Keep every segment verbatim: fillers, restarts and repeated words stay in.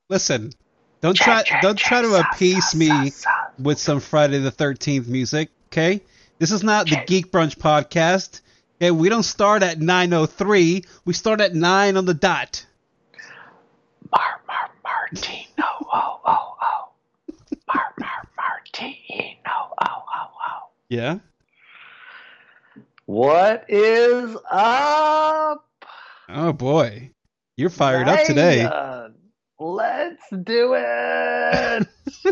Listen, don't try don't try to appease me with some Friday the thirteenth music, okay? This is not the Geek Brunch podcast. Okay, we don't start at nine oh three. We start at nine on the dot. Mar Mar Martino, oh oh oh. Mar Mar Martino, oh oh oh. Yeah. What is up? Oh boy, you're fired up today. Let's do it.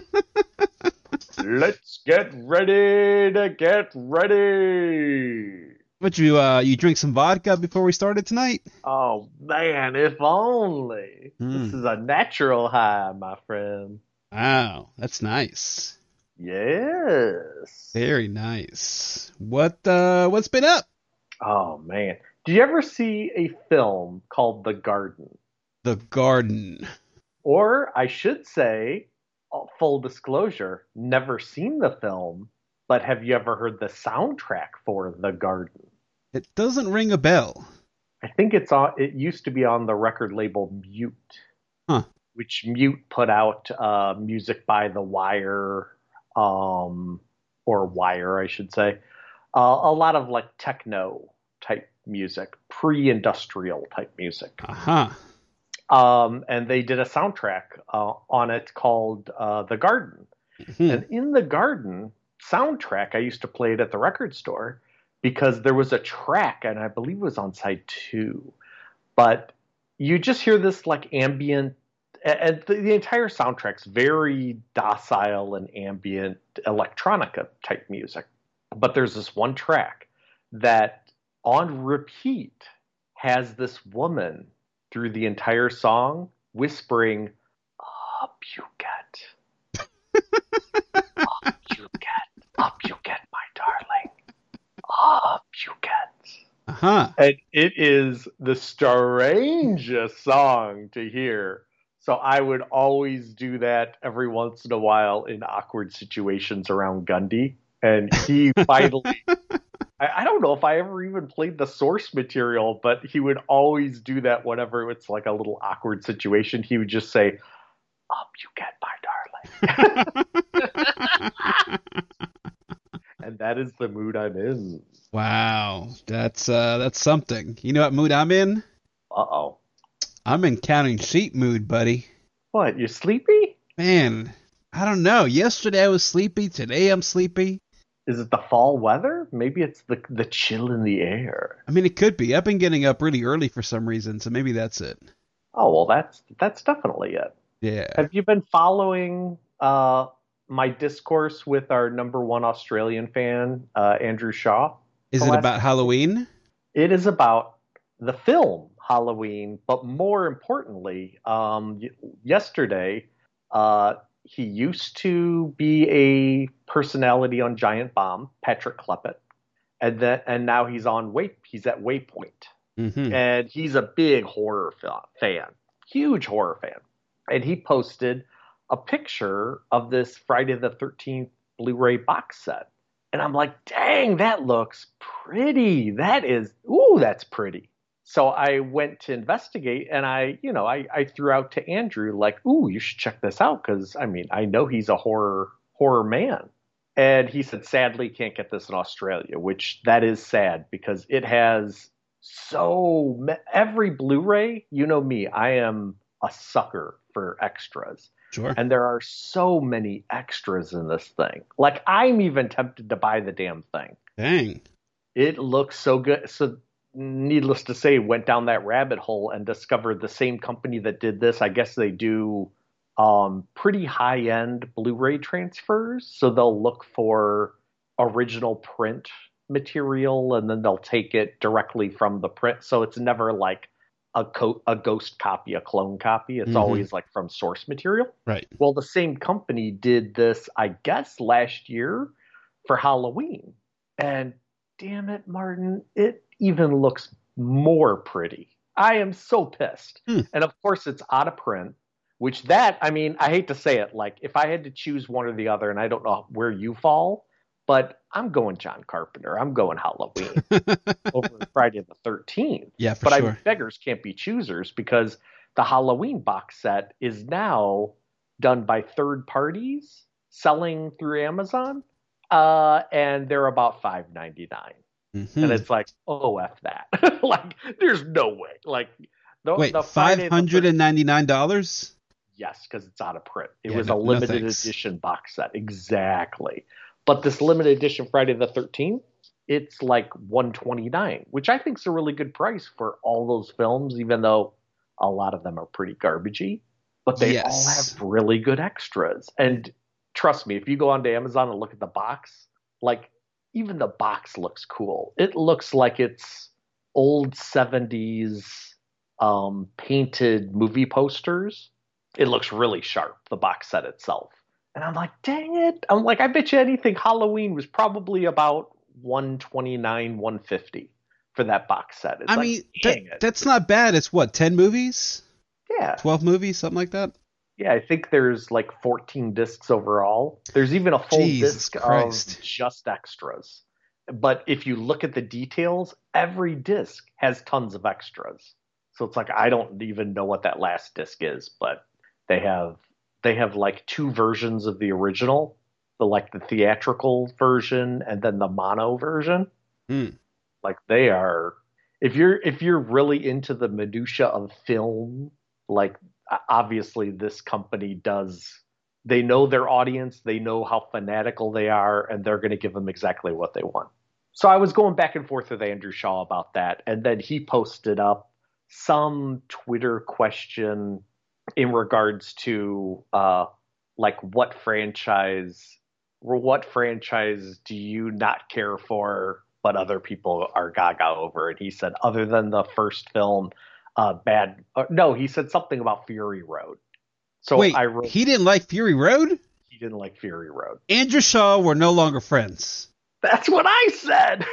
Let's get ready to get ready. What you uh you drink some vodka before we started tonight? Oh man, if only. Mm. This is a natural high, my friend. Wow, that's nice. Yes. Very nice. What uh what's been up? Oh man. Did you ever see a film called The Garden? The Garden. Or I should say, full disclosure, never seen the film, but have you ever heard the soundtrack for The Garden? It doesn't ring a bell. I think it's on. It used to be on the record label Mute, huh? Which Mute put out uh, music by The Wire, um, or Wire, I should say. Uh, a lot of like techno type music, pre-industrial type music. Uh huh. Um, and they did a soundtrack uh, on it called uh, The Garden. Mm-hmm. And in The Garden soundtrack, I used to play it at the record store because there was a track, and I believe it was on side two. But you just hear this like ambient, and the, the entire soundtrack's very docile and ambient electronica type music. But there's this one track that on repeat has this woman through the entire song, whispering, "Up you get, up you get, up you get, my darling, up you get." Uh huh. And it is the strangest song to hear. So I would always do that every once in a while in awkward situations around Gundy, and he finally. I don't know if I ever even played the source material, but he would always do that whenever it's like a little awkward situation. He would just say, "Up you get, my darling." And that is the mood I'm in. Wow. That's uh that's something. You know what mood I'm in? Uh-oh. I'm in counting sheep mood, buddy. What, you're sleepy? Man, I don't know. Yesterday I was sleepy. Today I'm sleepy. Is it the fall weather? Maybe it's the the chill in the air. I mean, it could be. I've been getting up really early for some reason, so maybe that's it. Oh, well, that's that's definitely it. Yeah. Have you been following uh, my discourse with our number one Australian fan, uh, Andrew Shaw? Is it about Halloween? It is about the film Halloween, but more importantly, um, yesterday, uh, he used to be a personality on Giant Bomb, Patrick Klepek, and then and now he's on Way he's at Waypoint, mm-hmm. and he's a big horror fan, huge horror fan, and he posted a picture of this Friday the thirteenth Blu-ray box set, and I'm like, dang, that looks pretty. That is, ooh, that's pretty. So I went to investigate, and I, you know, I, I threw out to Andrew like, "Ooh, you should check this out," because I mean, I know he's a horror horror man, and he said, "Sadly, can't get this in Australia," which that is sad because it has so every Blu-ray. You know me, I am a sucker for extras, sure, and there are so many extras in this thing. Like I'm even tempted to buy the damn thing. Dang, it looks so good. So. Needless to say, went down that rabbit hole and discovered the same company that did this. I guess they do um, pretty high-end Blu-ray transfers. So they'll look for original print material and then they'll take it directly from the print. So it's never like a, co- a ghost copy, a clone copy. It's mm-hmm. always like from source material. Right. Well, the same company did this, I guess, last year for Halloween. And damn it, Martin, it even looks more pretty. I am so pissed. Hmm. And of course it's out of print, which that, I mean, I hate to say it, like if I had to choose one or the other, and I don't know where you fall, but I'm going John Carpenter. I'm going Halloween over Friday the thirteenth. Yeah, for but sure. I beggars can't be choosers because the Halloween box set is now done by third parties selling through Amazon, uh, and they're about five ninety-nine. Mm-hmm. And it's like, oh, F that. Like, there's no way. Like, the, Wait, the five hundred ninety-nine dollars? Yes, because it's out of print. It yeah, was no, a limited no edition box set. Exactly. But this limited edition Friday the thirteenth, it's like one twenty-nine, which I think is a really good price for all those films, even though a lot of them are pretty garbagey. But they yes. all have really good extras. And trust me, if you go onto Amazon and look at the box, like, even the box looks cool. It looks like it's old seventies um, painted movie posters. It looks really sharp, the box set itself. And I'm like, dang it. I'm like, I bet you anything Halloween was probably about one twenty-nine, one fifty for that box set. It's I like, mean, that, that's not bad. It's what, ten movies? Yeah. twelve movies, something like that? Yeah, I think there's like fourteen discs overall. There's even a full Jesus disc Christ. of just extras. But if you look at the details, every disc has tons of extras. So it's like, I don't even know what that last disc is, but they have they have like two versions of the original, the like the theatrical version and then the mono version. Mm. Like they are, if you're if you're really into the minutia of film, like obviously this company does, they know their audience, they know how fanatical they are, and they're going to give them exactly what they want. So I was going back and forth with Andrew Shaw about that, and then he posted up some Twitter question in regards to uh, like what franchise, or what franchise do you not care for, but other people are gaga over? And he said, other than the first film, uh, bad. Uh, no, he said something about Fury Road. So Wait, I wrote, he didn't like Fury Road? He didn't like Fury Road. Andrew Shaw were no longer friends. That's what I said.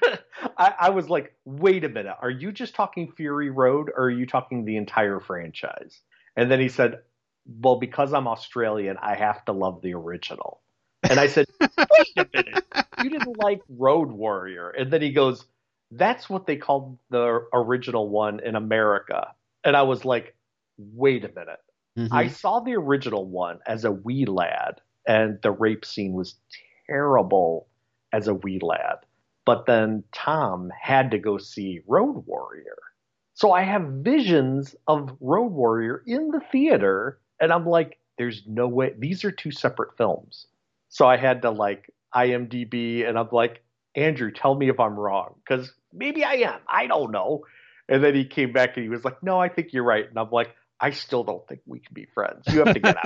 I, I was like, wait a minute. Are you just talking Fury Road, or are you talking the entire franchise? And then he said, well, because I'm Australian, I have to love the original. And I said, wait a minute. You didn't like Road Warrior. And then he goes, that's what they called the original one in America. And I was like, wait a minute. Mm-hmm. I saw the original one as a wee lad, and the rape scene was terrible as a wee lad. But then Tom had to go see Road Warrior. So I have visions of Road Warrior in the theater, and I'm like, there's no way. These are two separate films. So I had to like I M D B, and I'm like, Andrew, tell me if I'm wrong, because maybe I am. I don't know. And then he came back and he was like, no, I think you're right. And I'm like, I still don't think we can be friends. You have to get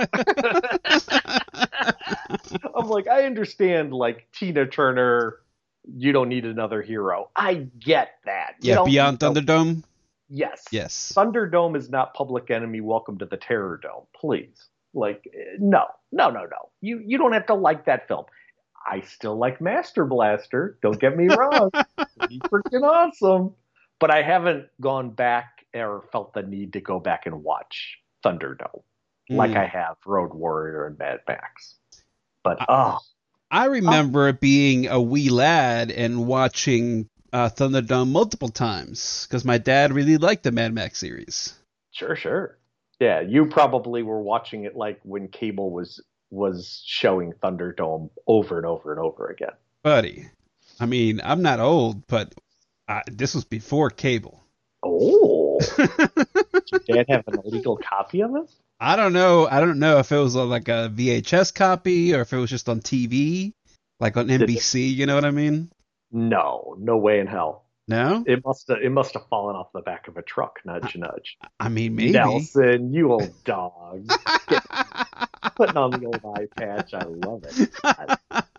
out. I'm like, I understand, like, Tina Turner, you don't need another hero. I get that. You yeah, Beyond Thunderdome? Yes. Yes. Thunderdome is not Public Enemy, Welcome to the Terror Dome. Please. Like, no. No, no, no. You, you don't have to like that film. I still like Master Blaster. Don't get me wrong. He's freaking awesome. But I haven't gone back or felt the need to go back and watch Thunderdome mm. like I have Road Warrior and Mad Max. But, oh. I remember oh. being a wee lad and watching uh, Thunderdome multiple times because my dad really liked the Mad Max series. Sure, sure. Yeah, you probably were watching it like when cable was was showing Thunderdome over and over and over again. Buddy, I mean, I'm not old, but I, this was before cable. Oh. Did your dad have an illegal copy of it? I don't know. I don't know if it was like a V H S copy or if it was just on T V, like on N B C. You know what I mean? No, no way in hell. No? It must have. It must have fallen off the back of a truck. Nudge, nudge. I mean, maybe. Nelson, you old dog. Putting on the old eye patch. I love it. I...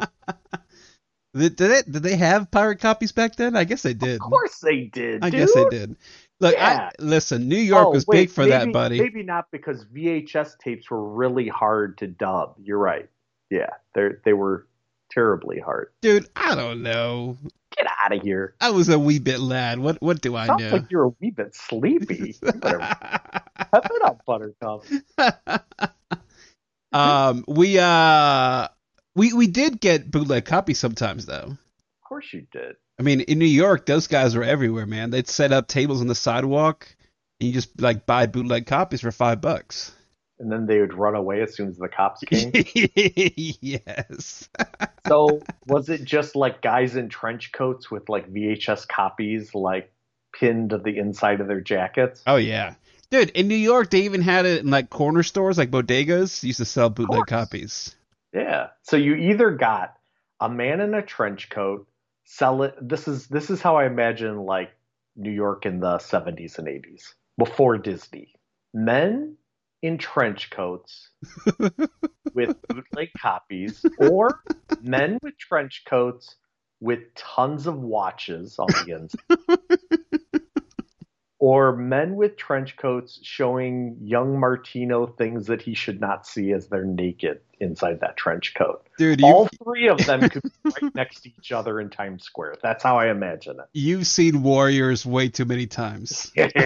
Did, did, it, did they have pirate copies back then? I guess they did. Of course they did. I dude. guess they did. Look, yeah. I, listen, New York oh, was wait, big for maybe, that, buddy. Maybe not, because V H S tapes were really hard to dub. You're right. Yeah, they they were terribly hard. Dude, I don't know. Get out of here. I was a wee bit lad. What what do I Sounds know? Sounds like you're a wee bit sleepy. Pep it up, Buttercup. um, we uh, we we did get bootleg copies sometimes, though. Of course you did. I mean, in New York, those guys were everywhere, man. They'd set up tables on the sidewalk And you just like buy bootleg copies for five bucks. And then they would run away as soon as the cops came. Yes. So was it just like guys in trench coats with like V H S copies like pinned to the inside of their jackets? Oh yeah, dude. In New York, they even had it in like corner stores, like bodegas, used to sell bootleg copies. Yeah. So you either got a man in a trench coat, sell it. This is this is how I imagine like New York in the seventies and eighties before Disney. Men in trench coats with bootleg copies, or men with trench coats with tons of watches on the inside, or men with trench coats showing young Martino things that he should not see as they're naked inside that trench coat. Dude, all three of them could be right next to each other in Times Square. That's how I imagine it. You've seen Warriors way too many times.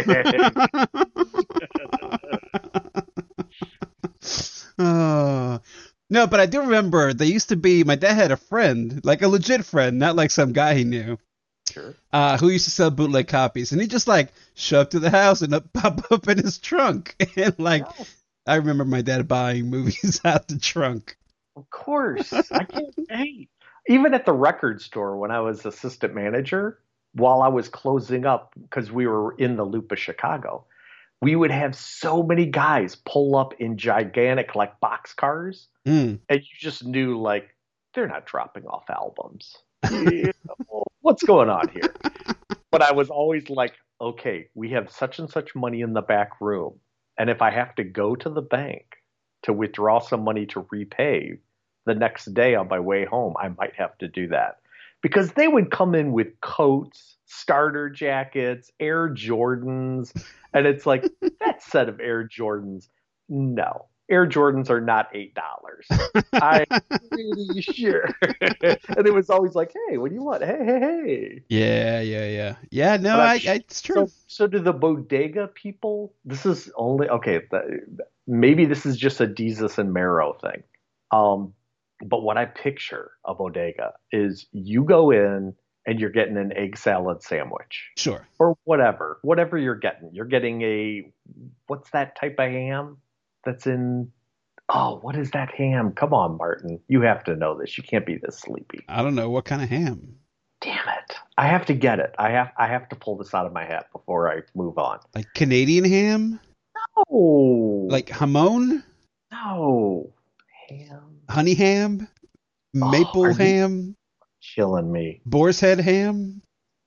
Oh. No, but I do remember they used to be, my dad had a friend, like a legit friend, not like some guy he knew, sure. uh, who used to sell bootleg copies. And he just like show up to the house and up, pop up in his trunk. And like, yeah. I remember my dad buying movies out the trunk. Of course. I can't hey. Even at the record store when I was assistant manager, while I was closing up, because we were in the loop of Chicago, we would have so many guys pull up in gigantic like box cars, mm. and you just knew like they're not dropping off albums. Yeah, well, what's going on here? But I was always like, okay, we have such and such money in the back room, and if I have to go to the bank to withdraw some money to repay the next day on my way home, I might have to do that. Because they would come in with coats, starter jackets, Air Jordans, and it's like, that set of Air Jordans, no. Air Jordans are not eight dollars. I'm pretty sure. And it was always like, hey, what do you want? Hey, hey, hey. Yeah, yeah, yeah. Yeah, no, I, I, it's true. So, so do the bodega people, this is only, okay, the, maybe this is just a Jesus and Marrow thing. Um, But what I picture a bodega is you go in and you're getting an egg salad sandwich. Sure. Or whatever. Whatever you're getting. You're getting a, what's that type of ham that's in, oh, what is that ham? Come on, Martin. You have to know this. You can't be this sleepy. I don't know. What kind of ham? Damn it. I have to get it. I have I have to pull this out of my hat before I move on. Like Canadian ham? No. Like hamon? No. Ham. Honey ham? Maple oh, ham? Killing me. Boar's head ham?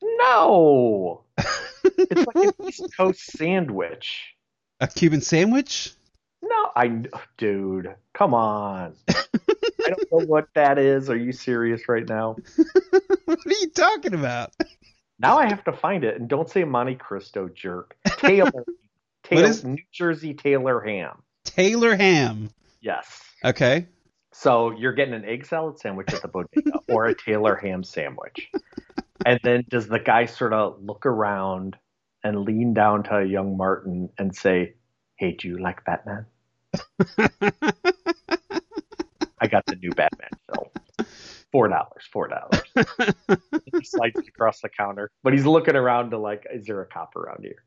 No. It's like an East Coast sandwich. A Cuban sandwich? No, I dude, come on. I don't know what that is. Are you serious right now? What are you talking about? Now I have to find it, and don't say Monte Cristo, jerk. Taylor, Taylor what is New Jersey Taylor ham. Taylor ham. Yes. Okay. So you're getting an egg salad sandwich at the bodega or a Taylor ham sandwich. And then does the guy sort of look around and lean down to a young Martin and say, hey, do you like Batman? I got the new Batman film. Four dollars, four dollars. He slides it across the counter, but he's looking around to like, is there a cop around here?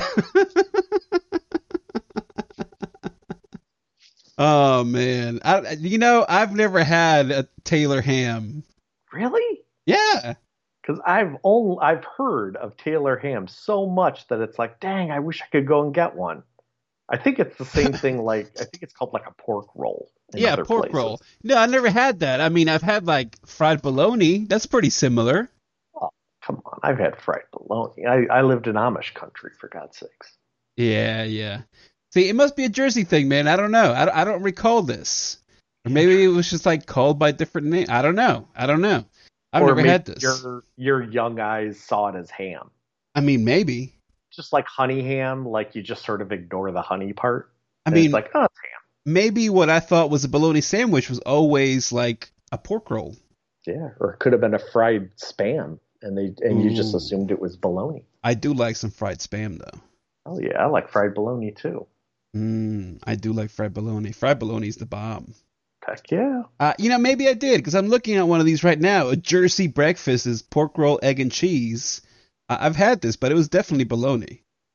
Oh man, I, you know I've never had a Taylor ham. Really? Yeah. Because I've only I've heard of Taylor ham so much that it's like, dang, I wish I could go and get one. I think it's the same thing. Like I think it's called like a pork roll. Yeah, pork places. roll. No, I never had that. I mean, I've had like fried bologna. That's pretty similar. Oh, come on, I've had fried bologna. I, I lived in Amish country, for God's sakes. Yeah, yeah. See, it must be a Jersey thing, man. I don't know. I, I don't recall this. Or maybe it was just like called by different name. I don't know. I don't know. I've or never had this. Your your young eyes saw it as ham. I mean, maybe. Just like honey ham, like you just sort of ignore the honey part. I mean, it's like, oh, it's ham. Maybe what I thought was a bologna sandwich was always like a pork roll. Yeah, or it could have been a fried Spam, and they and Ooh. You just assumed it was bologna. I do like some fried Spam, though. Oh yeah, I like fried bologna too. Mm, I do like fried bologna. Fried bologna is the bomb. Heck yeah. Uh, you know, maybe I did, because I'm looking at one of these right now. A Jersey breakfast is pork roll, egg, and cheese. Uh, I've had this, but it was definitely bologna.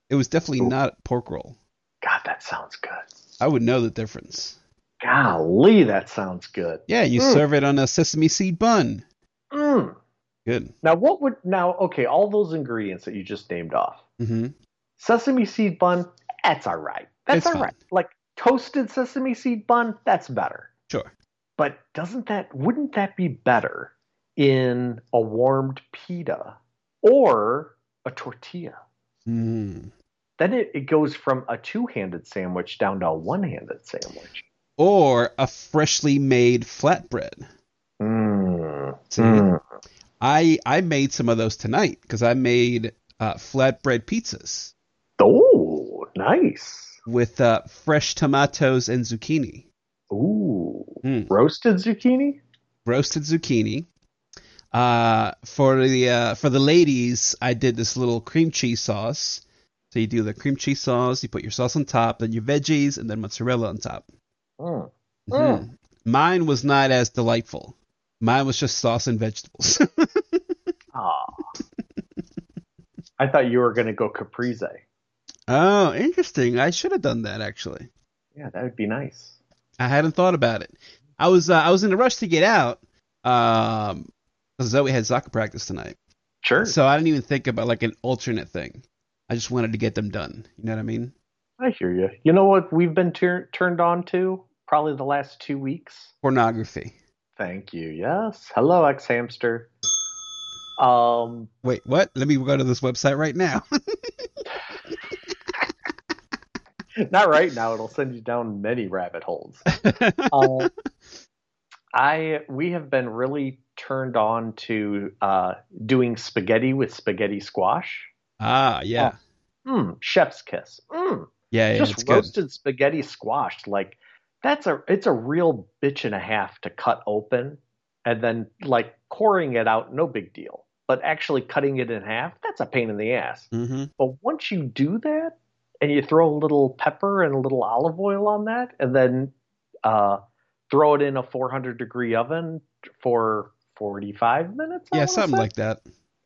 It was definitely Ooh. not pork roll. God, that sounds good. I would know the difference. Golly, that sounds good. Yeah, you mm. serve it on a sesame seed bun. Mm. Good. Now, what would now? Okay, all those ingredients that you just named off. Mm-hmm. Sesame seed bun, that's all right. That's it's all fine. right. Like toasted sesame seed bun, that's better. Sure. But doesn't that? Wouldn't that be better in a warmed pita or a tortilla? Mm. Then it, it goes from a two-handed sandwich down to a one-handed sandwich. Or a freshly made flatbread. Mm. See, mm. I I made some of those tonight because I made uh, flatbread pizzas. Oh, nice. With uh, fresh tomatoes and zucchini. Ooh. Mm. Roasted zucchini? Roasted zucchini. Uh, for the uh, for the ladies, I did this little cream cheese sauce. So you do the cream cheese sauce, you put your sauce on top, then your veggies, and then mozzarella on top. Mm. Mm-hmm. Mm. Mine was not as delightful. Mine was just sauce and vegetables. Ah. I thought you were going to go caprese. Oh, interesting. I should have done that, actually. Yeah, that would be nice. I hadn't thought about it. I was uh, I was in a rush to get out um, because Zoe had soccer practice tonight. Sure. So I didn't even think about like an alternate thing. I just wanted to get them done. You know what I mean? I hear you. You know what we've been tur- turned on to probably the last two weeks? Pornography. Thank you. Yes. Hello, ex-hamster. Um. Wait, what? Let me go to this website right now. Not right now. It'll send you down many rabbit holes. uh, I we have been really turned on to uh, doing spaghetti with spaghetti squash. Ah, yeah. Oh, mm, chef's kiss. Mm. Yeah, yeah, just it's roasted good. spaghetti squash. Like that's a it's a real bitch and a half to cut open, and then like coring it out, no big deal. But actually cutting it in half, that's a pain in the ass. Mm-hmm. But once you do that, and you throw a little pepper and a little olive oil on that, and then uh, throw it in a four hundred degree oven for forty-five minutes. I yeah, something say. like that.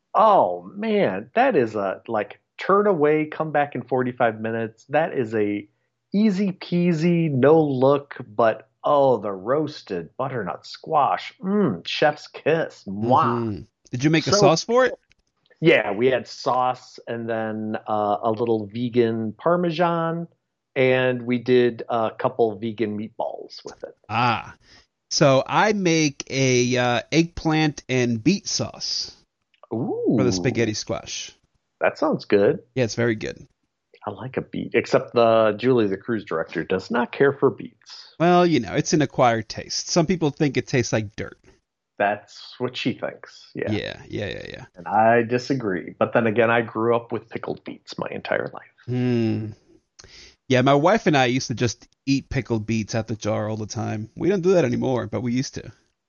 Oh man, that is a like turn away, come back in forty-five minutes. That is a easy peasy, no look, but oh, the roasted butternut squash, mm, chef's kiss. Mwah. Mm-hmm. Did you make so, a sauce for it? Yeah, we had sauce and then uh, a little vegan Parmesan, and we did a couple vegan meatballs with it. Ah, so I make a uh, eggplant and beet sauce. Ooh, for the spaghetti squash. That sounds good. Yeah, it's very good. I like a beet, except the Julie, the cruise director, does not care for beets. Well, you know, it's an acquired taste. Some people think it tastes like dirt. That's what she thinks. Yeah. Yeah, yeah, yeah, yeah. And I disagree. But then again, I grew up with pickled beets my entire life. Mm. Yeah, my wife and I used to just eat pickled beets out the jar all the time. We don't do that anymore, but we used to.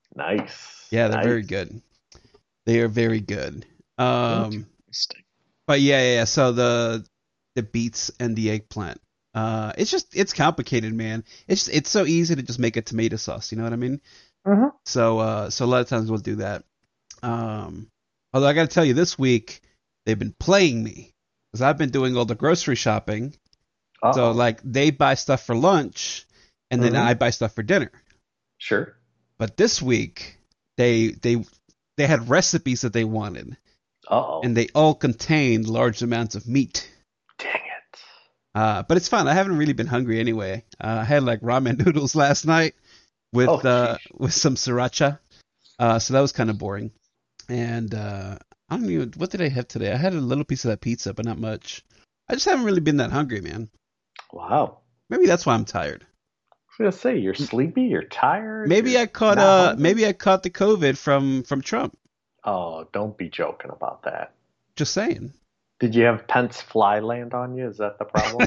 Nice. Yeah, they're nice. very good. They are very good. Um, but yeah, yeah, yeah. So the the beets and the eggplant. Uh, it's just it's complicated, man. It's it's so easy to just make a tomato sauce. You know what I mean? Mm-hmm. So uh, so a lot of times we'll do that. Um, although I got to tell you, this week they've been playing me because I've been doing all the grocery shopping. Uh-oh. So like they buy stuff for lunch, and then mm-hmm. I buy stuff for dinner. Sure. But this week they they they had recipes that they wanted. Uh-oh. And they all contained large amounts of meat. Dang it. Uh, but it's fine. I haven't really been hungry anyway. Uh, I had like ramen noodles last night with oh, uh, with some sriracha. Uh, so that was kind of boring. And uh, I don't even, what did I have today? I had a little piece of that pizza, but not much. I just haven't really been that hungry, man. Wow. Maybe that's why I'm tired. I was gonna say you're sleepy, you're tired. Maybe you're I caught uh hungry? maybe I caught the COVID from from Trump. Oh, don't be joking about that. Just saying. Did you have Pence fly land on you? Is that the problem?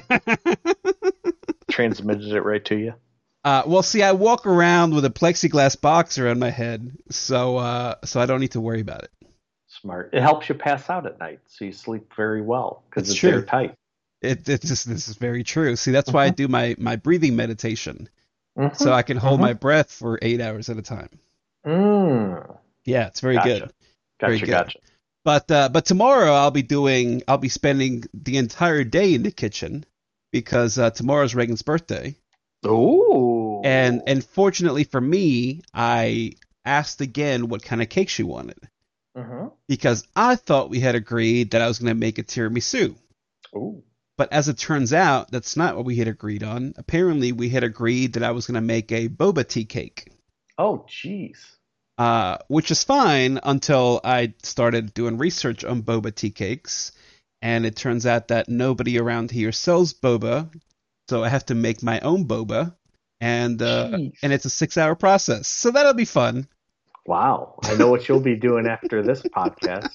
Transmitted it right to you? Uh, well, see, I walk around with a plexiglass box around my head, so uh, so I don't need to worry about it. Smart. It helps you pass out at night, so you sleep very well because it's true. airtight. It, it just, this is very true. See, that's why mm-hmm. I do my, my breathing meditation, mm-hmm. so I can hold mm-hmm. my breath for eight hours at a time. Mm. Yeah, it's very gotcha. good. Gotcha, very good. gotcha. But uh, but tomorrow I'll be doing I'll be spending the entire day in the kitchen because uh, tomorrow's Reagan's birthday. Ooh. And and fortunately for me, I asked again what kind of cake she wanted. Mm-hmm. Because I thought we had agreed that I was going to make a tiramisu. Ooh. But as it turns out, that's not what we had agreed on. Apparently, we had agreed that I was going to make a boba tea cake. Oh, jeez. Uh, which is fine until I started doing research on boba tea cakes. And it turns out that nobody around here sells boba. So I have to make my own boba. And uh, and it's a six-hour process. So that'll be fun. Wow. I know what you'll be doing after this podcast.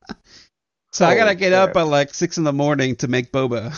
So oh, I gotta get sure. up at like six in the morning to make boba.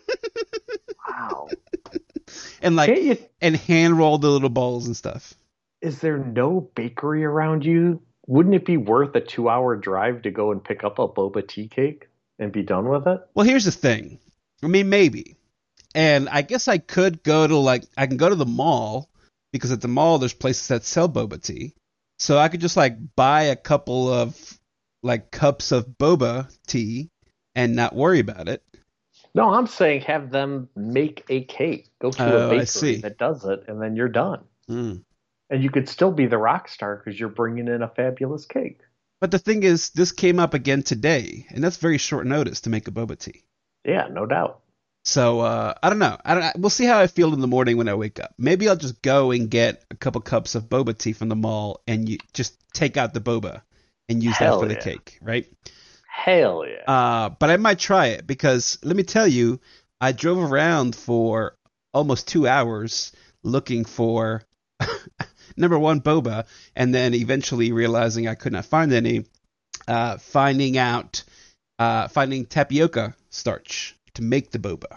Wow. And like you, and hand roll the little balls and stuff. Is there no bakery around you? Wouldn't it be worth a two-hour drive to go and pick up a boba tea cake and be done with it? Well, here's the thing. I mean, maybe. And I guess I could go to like I can go to the mall because at the mall there's places that sell boba tea. So I could just like buy a couple of like cups of boba tea and not worry about it. No, I'm saying have them make a cake. Go to oh, a bakery that does it, and then you're done. Mm. And you could still be the rock star because you're bringing in a fabulous cake. But the thing is, this came up again today, and that's very short notice to make a boba tea. Yeah, no doubt. So uh, I don't know. I don't. We'll see how I feel in the morning when I wake up. Maybe I'll just go and get a couple cups of boba tea from the mall and you just take out the boba and use Hell that for yeah. the cake, right? Hell yeah. Uh, but I might try it because let me tell you, I drove around for almost two hours looking for number one boba, and then eventually realizing I could not find any, uh, finding out, uh, finding tapioca starch to make the boba.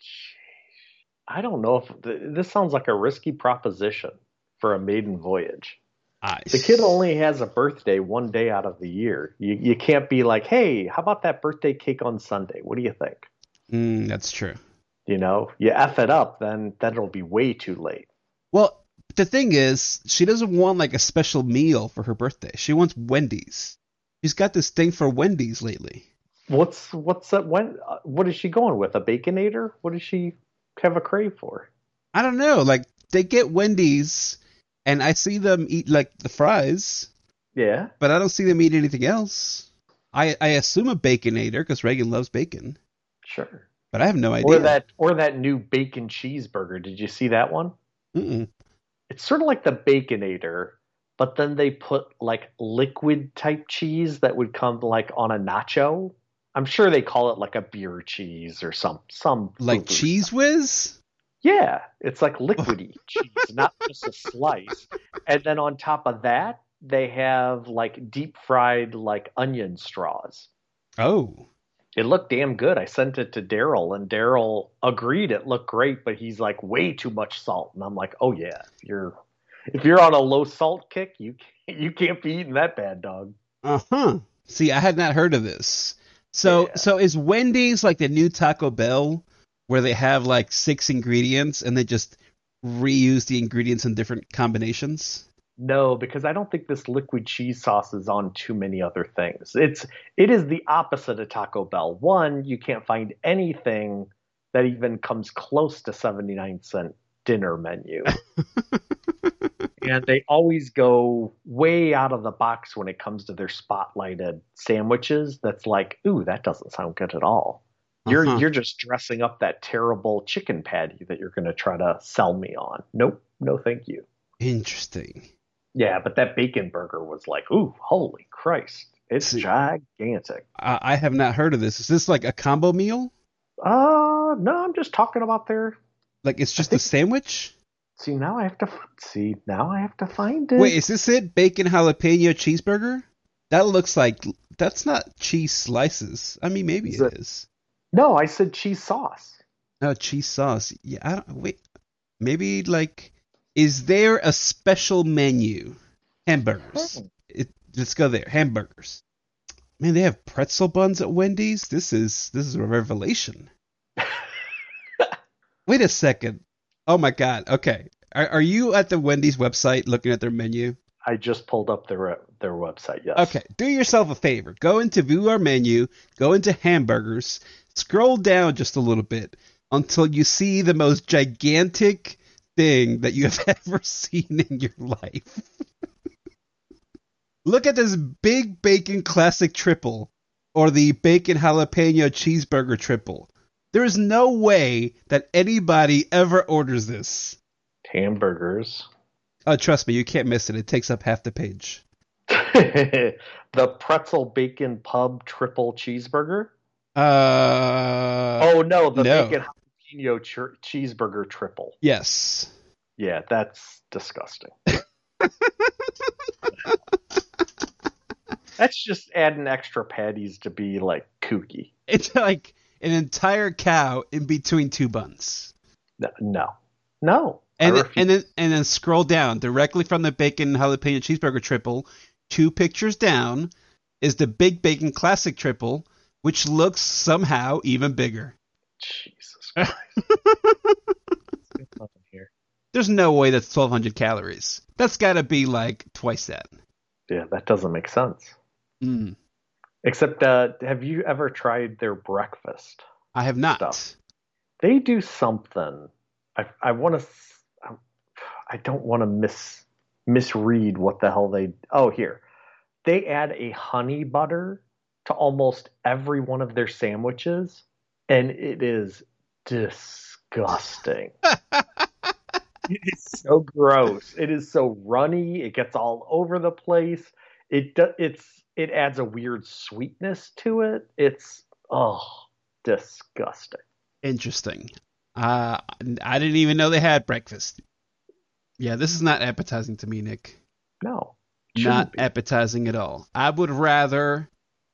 I don't know if this sounds like a risky proposition for a maiden voyage. I... The kid only has a birthday one day out of the year. You you can't be like, hey, how about that birthday cake on Sunday? What do you think? Mm, that's true. You know, you F it up, then then it'll be way too late. Well, the thing is, she doesn't want like a special meal for her birthday. She wants Wendy's. She's got this thing for Wendy's lately. What's what's that? When uh, what is she going with? A Baconator? What does she have a crave for? I don't know. Like they get Wendy's, and I see them eat like the fries. Yeah, but I don't see them eat anything else. I I assume a Baconator because Reagan loves bacon. Sure, but I have no idea. Or that or that new bacon cheeseburger. Did you see that one? Mm-mm. It's sort of like the Baconator, but then they put like liquid type cheese that would come like on a nacho. I'm sure they call it like a beer cheese or some some like Cheese Whiz. Yeah, it's like liquidy cheese, not just a slice. And then on top of that, they have like deep fried like onion straws. Oh, it looked damn good. I sent it to Daryl, and Daryl agreed it looked great, but he's like way too much salt. And I'm like, oh yeah, if you're if you're on a low salt kick, you you can't be eating that bad, dog. Uh huh. See, I had not heard of this. So, yeah. so is Wendy's like the new Taco Bell, where they have like six ingredients and they just reuse the ingredients in different combinations? No, because I don't think this liquid cheese sauce is on too many other things. It's it is the opposite of Taco Bell. One, you can't find anything that even comes close to seventy-nine cent dinner menu. And they always go way out of the box when it comes to their spotlighted sandwiches. That's like, ooh, that doesn't sound good at all. You're uh-huh. you're just dressing up that terrible chicken patty that you're going to try to sell me on. Nope, no thank you. Interesting. Yeah, but that bacon burger was like, ooh, holy Christ. It's See, gigantic. I, I have not heard of this. Is this like a combo meal? Uh, no, I'm just talking about their... Like it's just think, a sandwich? See, now I have to see. Now I have to find it. Wait, is this it? Bacon jalapeno cheeseburger? That looks like that's not cheese slices. I mean, maybe is it, it is. No, I said cheese sauce. No, cheese sauce. Yeah, I don't. Wait, maybe like, is there a special menu? Hamburgers. Hmm. It, let's go there. Hamburgers. Man, they have pretzel buns at Wendy's. This is this is a revelation. Wait a second. Oh my God. Okay. Are, are you at the Wendy's website looking at their menu? I just pulled up their their website. Yes. Okay, do yourself a favor. Go into view our menu, go into hamburgers, scroll down just a little bit until you see the most gigantic thing that you have ever seen in your life. Look at this big bacon classic triple or the bacon jalapeno cheeseburger triple. There is no way that anybody ever orders this. Hamburgers. Oh, trust me, you can't miss it. It takes up half the page. The pretzel bacon pub triple cheeseburger. Uh. Oh no, the no. bacon jalapeno ch- cheeseburger triple. Yes. Yeah, that's disgusting. That's just adding extra patties to be like kooky. It's like an entire cow in between two buns. No, no, no. And then, and then and then scroll down directly from the bacon jalapeno cheeseburger triple. Two pictures down is the big bacon classic triple, which looks somehow even bigger. Jesus Christ! here. There's no way that's twelve hundred calories. That's got to be like twice that. Yeah, that doesn't make sense. Mm. Except, uh, have you ever tried their breakfast? I have not. Stuff? They do something. I I want to. I don't want to mis misread what the hell they. Oh, here, they add a honey butter to almost every one of their sandwiches, and it is disgusting. It is so gross. It is so runny. It gets all over the place. It do, it's it adds a weird sweetness to it. It's oh disgusting. Interesting. Uh, I didn't even know they had breakfast. Yeah, this is not appetizing to me, Nick. No. Not be. appetizing at all. I would rather,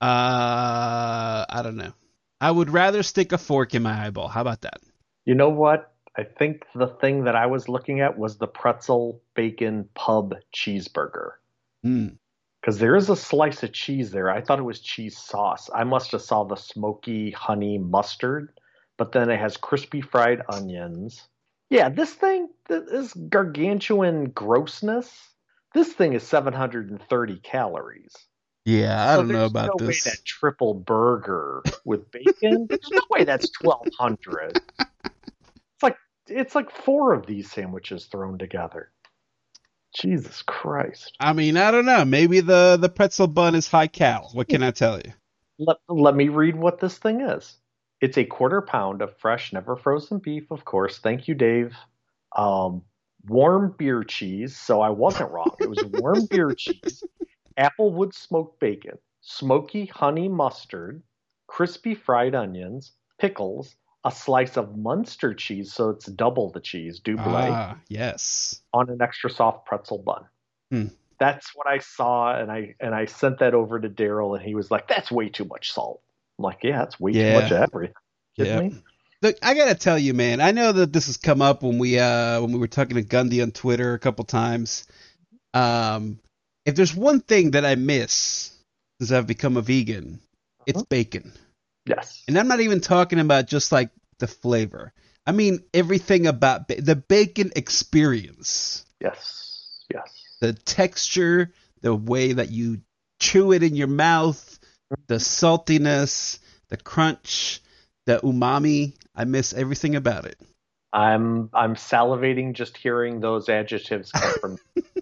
uh, I don't know. I would rather stick a fork in my eyeball. How about that? You know what? I think the thing that I was looking at was the pretzel bacon pub cheeseburger. Mm. Because there is a slice of cheese there. I thought it was cheese sauce. I must have saw the smoky honey mustard, but then it has crispy fried onions. Yeah, this thing, this gargantuan grossness, this thing is seven hundred thirty calories. Yeah, I so don't know about no this. There's no way that triple burger with bacon, there's no way that's twelve hundred. It's like it's like four of these sandwiches thrown together. Jesus Christ. I mean, I don't know. Maybe the, the pretzel bun is high cal. What can I tell you? Let, let me read what this thing is. It's a quarter pound of fresh, never frozen beef, of course. Thank you, Dave. Um, warm beer cheese. So I wasn't wrong. It was warm beer cheese, applewood smoked bacon, smoky honey mustard, crispy fried onions, pickles, a slice of Munster cheese. So it's double the cheese, double. Ah, yes. On an extra soft pretzel bun. Hmm. That's what I saw, and I and I sent that over to Daryl, and he was like, "That's way too much salt." I'm like, "Yeah, it's way yeah. too much of everything." Yeah. Look, I gotta tell you, man. I know that this has come up when we uh when we were talking to Gundy on Twitter a couple times. Um, if there's one thing that I miss since I've become a vegan, uh-huh. it's bacon. Yes. And I'm not even talking about just like the flavor. I mean everything about ba- the bacon experience. Yes. Yes. The texture, the way that you chew it in your mouth, the saltiness, the crunch, the umami. I miss everything about it. I'm I'm salivating just hearing those adjectives come from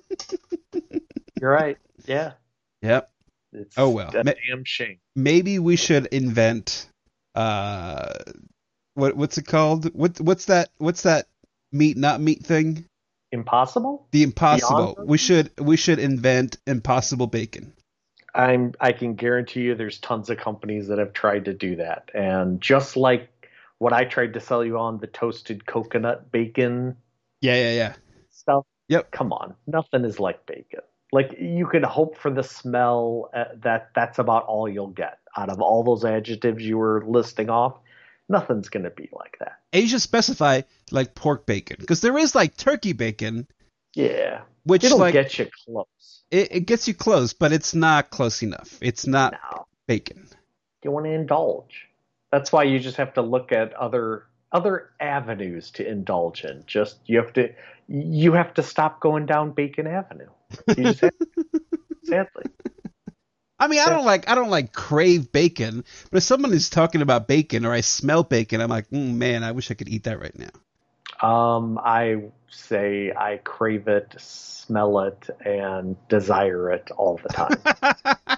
You're right. Yeah. Yep. It's oh well. a Ma- damn shame. Maybe we should invent uh what what's it called? What what's that what's that meat not meat thing? Impossible? The impossible. Beyond? We should we should invent impossible bacon. I'm I can guarantee you there's tons of companies that have tried to do that. And just like what I tried to sell you on the toasted coconut bacon Yeah, yeah, yeah. stuff. Yep. Come on. Nothing is like bacon. Like you could hope for the smell uh, that that's about all you'll get out of all those adjectives you were listing off. Nothing's going to be like that. And you should specify like pork bacon because there is like turkey bacon. Yeah. Which It'll like, get you close. It, it gets you close, but it's not close enough. It's not no. bacon. You want to indulge. That's why you just have to look at other other avenues to indulge in. Just you have to you have to stop going down Bacon Avenue. You just have to, sadly. I mean, I don't like I don't like crave bacon, but if someone is talking about bacon or I smell bacon, I'm like, mm, man, I wish I could eat that right now. Um, I say I crave it, smell it, and desire it all the time.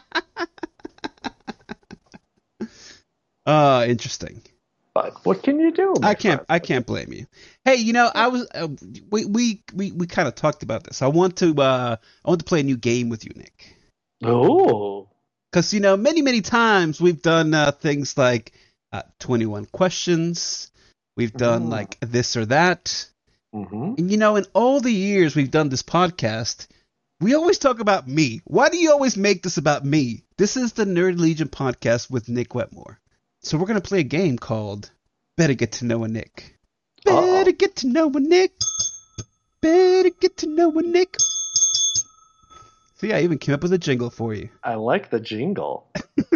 Uh, interesting. But what can you do? I can't. friend? I can't blame you. Hey, you know, I was. Uh, we we we, we kind of talked about this. I want to. Uh, I want to play a new game with you, Nick. Oh. Because you know, many many times we've done uh, things like uh, twenty-one questions. We've done Mm. like this or that. Mm-hmm. And you know, in all the years we've done this podcast, we always talk about me. Why do you always make this about me? This is the Nerd Legion podcast with Nick Wetmore. So we're going to play a game called Better Get to Know a Nick. Better Uh-oh. get to know a Nick. Better get to know a Nick. See, I even came up with a jingle for you. I like the jingle.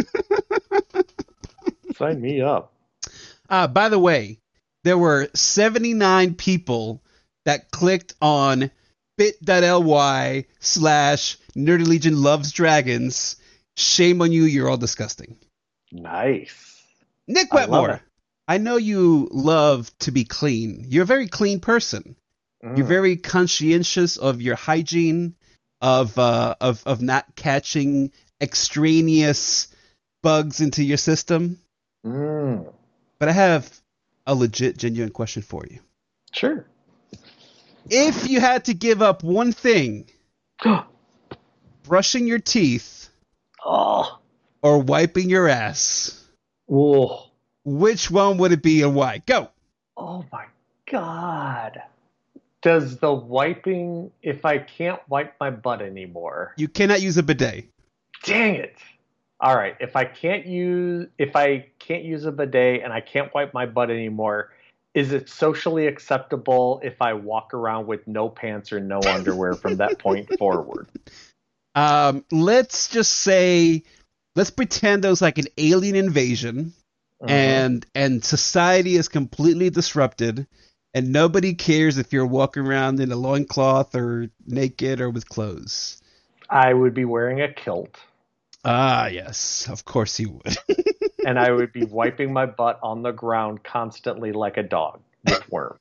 Sign me up. Uh, by the way, there were seventy-nine people that clicked on bit.ly slash Nerdy Legion loves dragons. Shame on you, you're all disgusting. Nice. Nick I love Wetmore, it. I know you love to be clean. You're a very clean person. Mm. You're very conscientious of your hygiene, of uh, of of not catching extraneous bugs into your system. Mm. But I have a legit, genuine question for you. Sure. If you had to give up one thing, brushing your teeth Oh. or wiping your ass, Whoa. which one would it be and why? Go. Oh my God. Does the wiping, if I can't wipe my butt anymore, You cannot use a bidet. dang it. All right. If I can't use, if I can't use a bidet and I can't wipe my butt anymore, is it socially acceptable if I walk around with no pants or no underwear from that point forward? Um, let's just say, let's pretend there was like an alien invasion, Mhm. and and society is completely disrupted, and nobody cares if you're walking around in a loincloth or naked or with clothes. I would be wearing a kilt Ah, yes, of course you would. and I would be wiping my butt on the ground constantly like a dog with worms.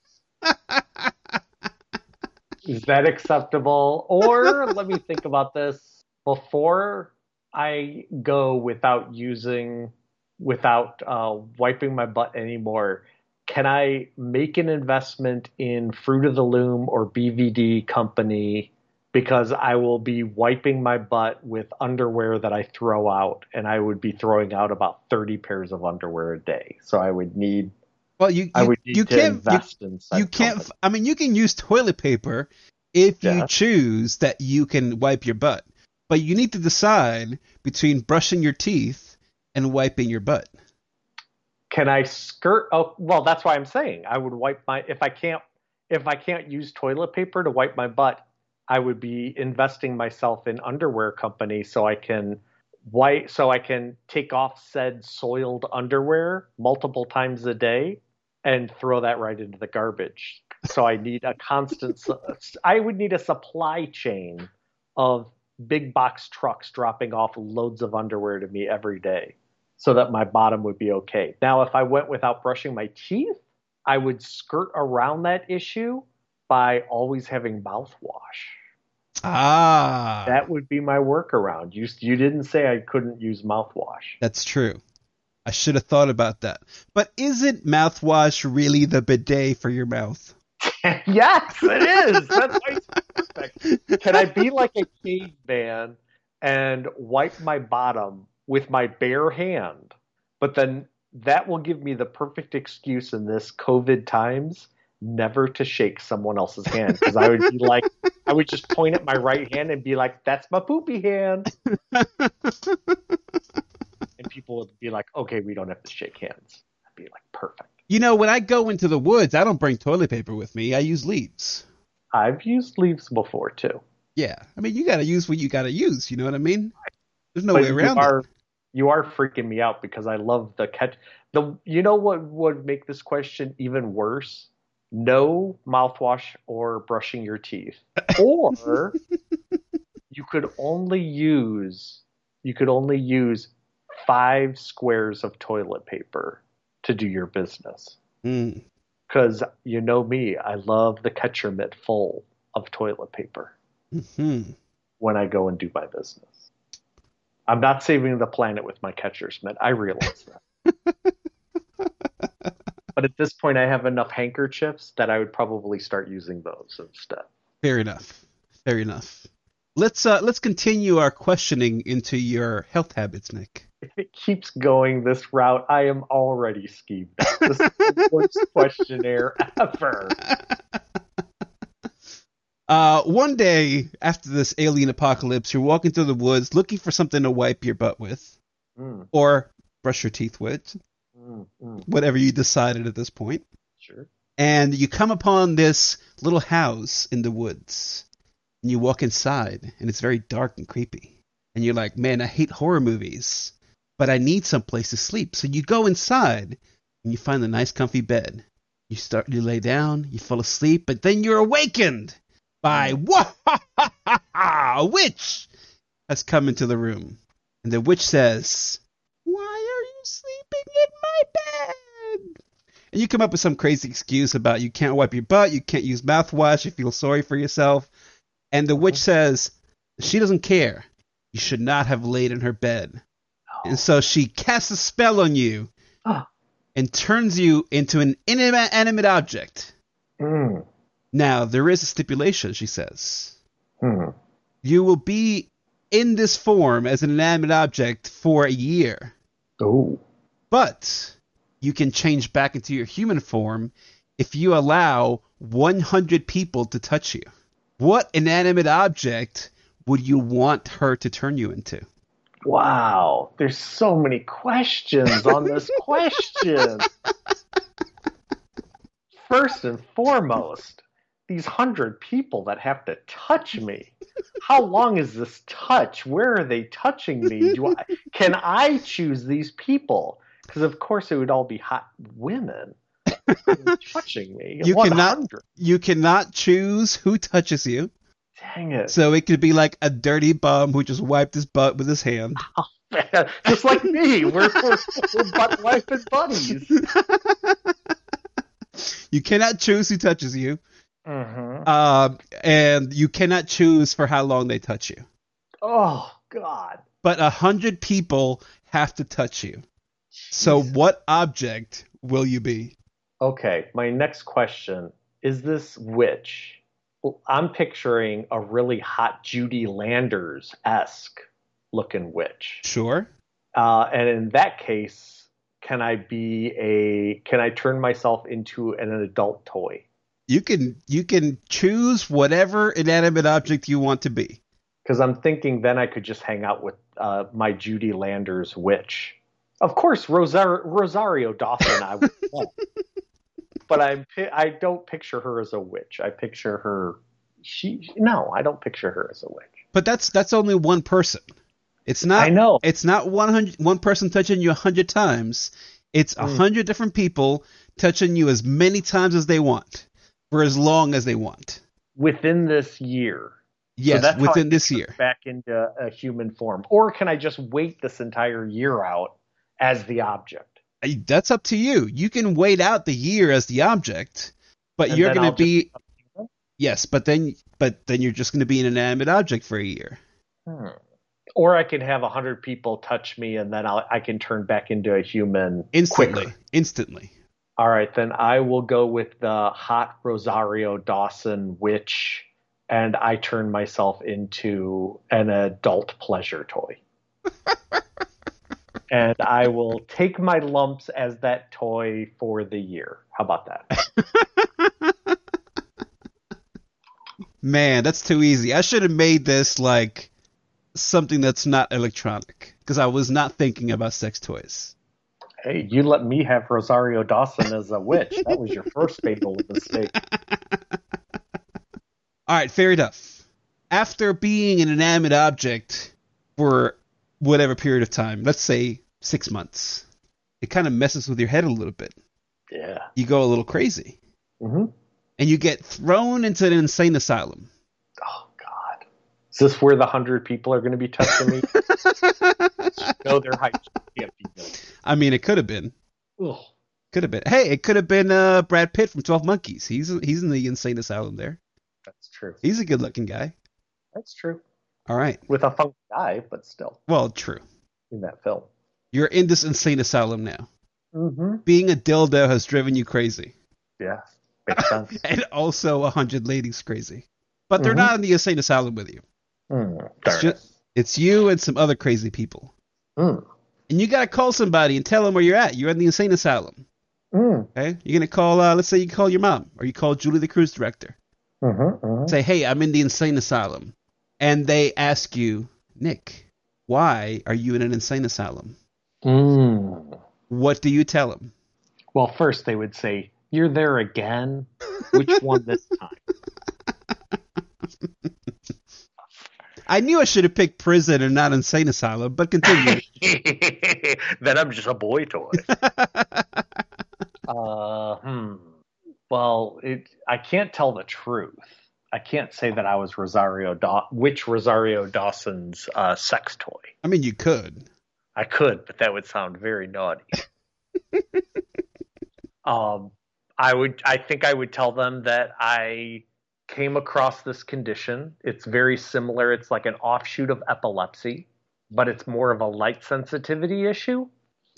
Is that acceptable? Or let me think about this. Before I go without using, without uh, wiping my butt anymore, can I make an investment in Fruit of the Loom or B V D company? Because I will be wiping my butt with underwear that I throw out, and I would be throwing out about thirty pairs of underwear a day. So I would need, Well, you I you, would need you to can't you, invest in said you can't. company. I mean, you can use toilet paper if you Yeah. choose that you can wipe your butt, but you need to decide between brushing your teeth and wiping your butt. Can I skirt? Oh, well, that's why I'm saying I would wipe my. If I can't, if I can't use toilet paper to wipe my butt, I would be investing myself in underwear company so I can wipe, so I can take off said soiled underwear multiple times a day and throw that right into the garbage. So I need a constant. su- I would need a supply chain of big box trucks dropping off loads of underwear to me every day, so that my bottom would be okay. Now, if I went without brushing my teeth, I would skirt around that issue by always having mouthwash. Ah, That would be my workaround. You you didn't say I couldn't use mouthwash. that's true. I should have thought about that. But isn't mouthwash really the bidet for your mouth? Yes, it is. That's why it's perfect. Can I be like a caveman and wipe my bottom with my bare hand? But then that will give me the perfect excuse in this COVID times never to shake someone else's hand, because I would be like, I would just point at my right hand and be like, "That's my poopy hand," and people would be like, "Okay, we don't have to shake hands." I'd be like, "Perfect." You know, when I go into the woods, I don't bring toilet paper with me. I use leaves. I've used leaves before too. Yeah. I mean, you got to use what you got to use. You know what I mean? There's no But way you around are it. You are freaking me out because I love the catch. The you know what would make this question even worse? No mouthwash or brushing your teeth, or you could only use you could only use five squares of toilet paper to do your business. Because mm. you know me, I love the catcher mitt full of toilet paper mm-hmm. when I go and do my business. I'm not saving the planet with my catcher's mitt. I realize that. But at this point, I have enough handkerchiefs that I would probably start using those instead. Fair enough. Fair enough. Let's uh, let's continue our questioning into your health habits, Nick. If it keeps going this route, I am already skeeved out. This is the worst questionnaire ever. Uh, one day after this alien apocalypse, you're walking through the woods looking for something to wipe your butt with, mm. or brush your teeth with, mm, mm. whatever you decided at this point. Sure. And you come upon this little house in the woods, and you walk inside, and it's very dark and creepy. And you're like, man, I hate horror movies, but I need some place to sleep. So you go inside, and you find a nice comfy bed. You start, you lay down, you fall asleep, but then you're awakened by a witch has come into the room. And the witch says, why are you sleeping in my bed? And you come up with some crazy excuse about you can't wipe your butt, you can't use mouthwash, you feel sorry for yourself. And the witch says she doesn't care. You should not have laid in her bed. Oh. And so she casts a spell on you oh. and turns you into an inanimate object. Mm. Now, there is a stipulation, she says. Hmm. You will be in this form as an inanimate object for a year. Oh. But you can change back into your human form if you allow one hundred people to touch you. What inanimate object would you want her to turn you into? Wow. There's so many questions on this question. First and foremost, these hundred people that have to touch me. How long is this touch? Where are they touching me? Do I can I choose these people? Because of course it would all be hot women touching me. You cannot. You cannot choose who touches you. Dang it! So it could be like a dirty bum who just wiped his butt with his hand. Oh, man. Just like me, we're, we're, we're butt wiping buddies. You cannot choose who touches you. Mm-hmm. Um, and you cannot choose for how long they touch you. Oh, God. But a hundred people have to touch you. Jeez. So what object will you be? Okay, my next question, is this witch? Well, I'm picturing a really hot Judy Landers-esque looking witch. Sure. Uh, and in that case, can I be a, can I turn myself into an adult toy? You can you can choose whatever inanimate object you want to be. Because I'm thinking then I could just hang out with uh, my Judy Landers witch. Of course, Rosar- Rosario Dawson I would love. But I'm, I don't picture her as a witch. I picture her... She No, I don't picture her as a witch. But that's that's only one person. It's not, I know. It's not one hundred, one person touching you one hundred times. It's one hundred mm. different people touching you as many times as they want. For as long as they want. Within this year. Yes, so that's within how I this year. Back into a human form. Or can I just wait this entire year out as the object? That's up to you. You can wait out the year as the object, but and you're going to be... Just... Yes, but then but then you're just going to be an inanimate object for a year. Hmm. Or I can have one hundred people touch me and then I'll, I can turn back into a human Instantly. quicker. Instantly. All right, then I will go with the hot Rosario Dawson witch, and I turn myself into an adult pleasure toy. And I will take my lumps as that toy for the year. How about that? Man, that's too easy. I should have made this like something that's not electronic, because I was not thinking about sex toys. Hey, you let me have Rosario Dawson as a witch. That was your first fatal mistake. All right, fair enough. After being an inanimate object for whatever period of time. Let's say six months. It kind of messes with your head a little bit. Yeah. You go a little crazy. Mm-hmm. And you get thrown into an insane asylum. Oh, God. Is this where the hundred people are going to be touching me? No, their height can't be good. I mean, it could have been. Ugh. Could have been. Hey, it could have been uh, Brad Pitt from twelve Monkeys. He's he's in the insane asylum there. That's true. He's a good-looking guy. That's true. All right. With a funky eye, but still. Well, true. In that film. You're in this insane asylum now. Mm-hmm. Being a dildo has driven you crazy. Yeah. Makes sense. And also a hundred ladies crazy. But they're Mm-hmm. not in the insane asylum with you. Mm, It's, just, it's you and some other crazy people. mm. And you got to call somebody and tell them where you're at. You're in the insane asylum. Mm. Okay? You're going to call, uh, let's say you call your mom. Or you call Julie, the cruise director. Mm-hmm, mm-hmm. Say, hey, I'm in the insane asylum. And they ask you, Nick, why are you in an insane asylum? Mm. What do you tell them? Well, first they would say, you're there again? Which one this time? I knew I should have picked prison and not insane asylum, but continue. Then I'm just a boy toy. uh, hmm. Well, it, I can't tell the truth. I can't say that I was Rosario Daw- which Rosario Dawson's uh, sex toy. I mean, you could. I could, but that would sound very naughty. um, I would. I think I would tell them that I came across this condition. It's very similar. It's like an offshoot of epilepsy, but it's more of a light sensitivity issue.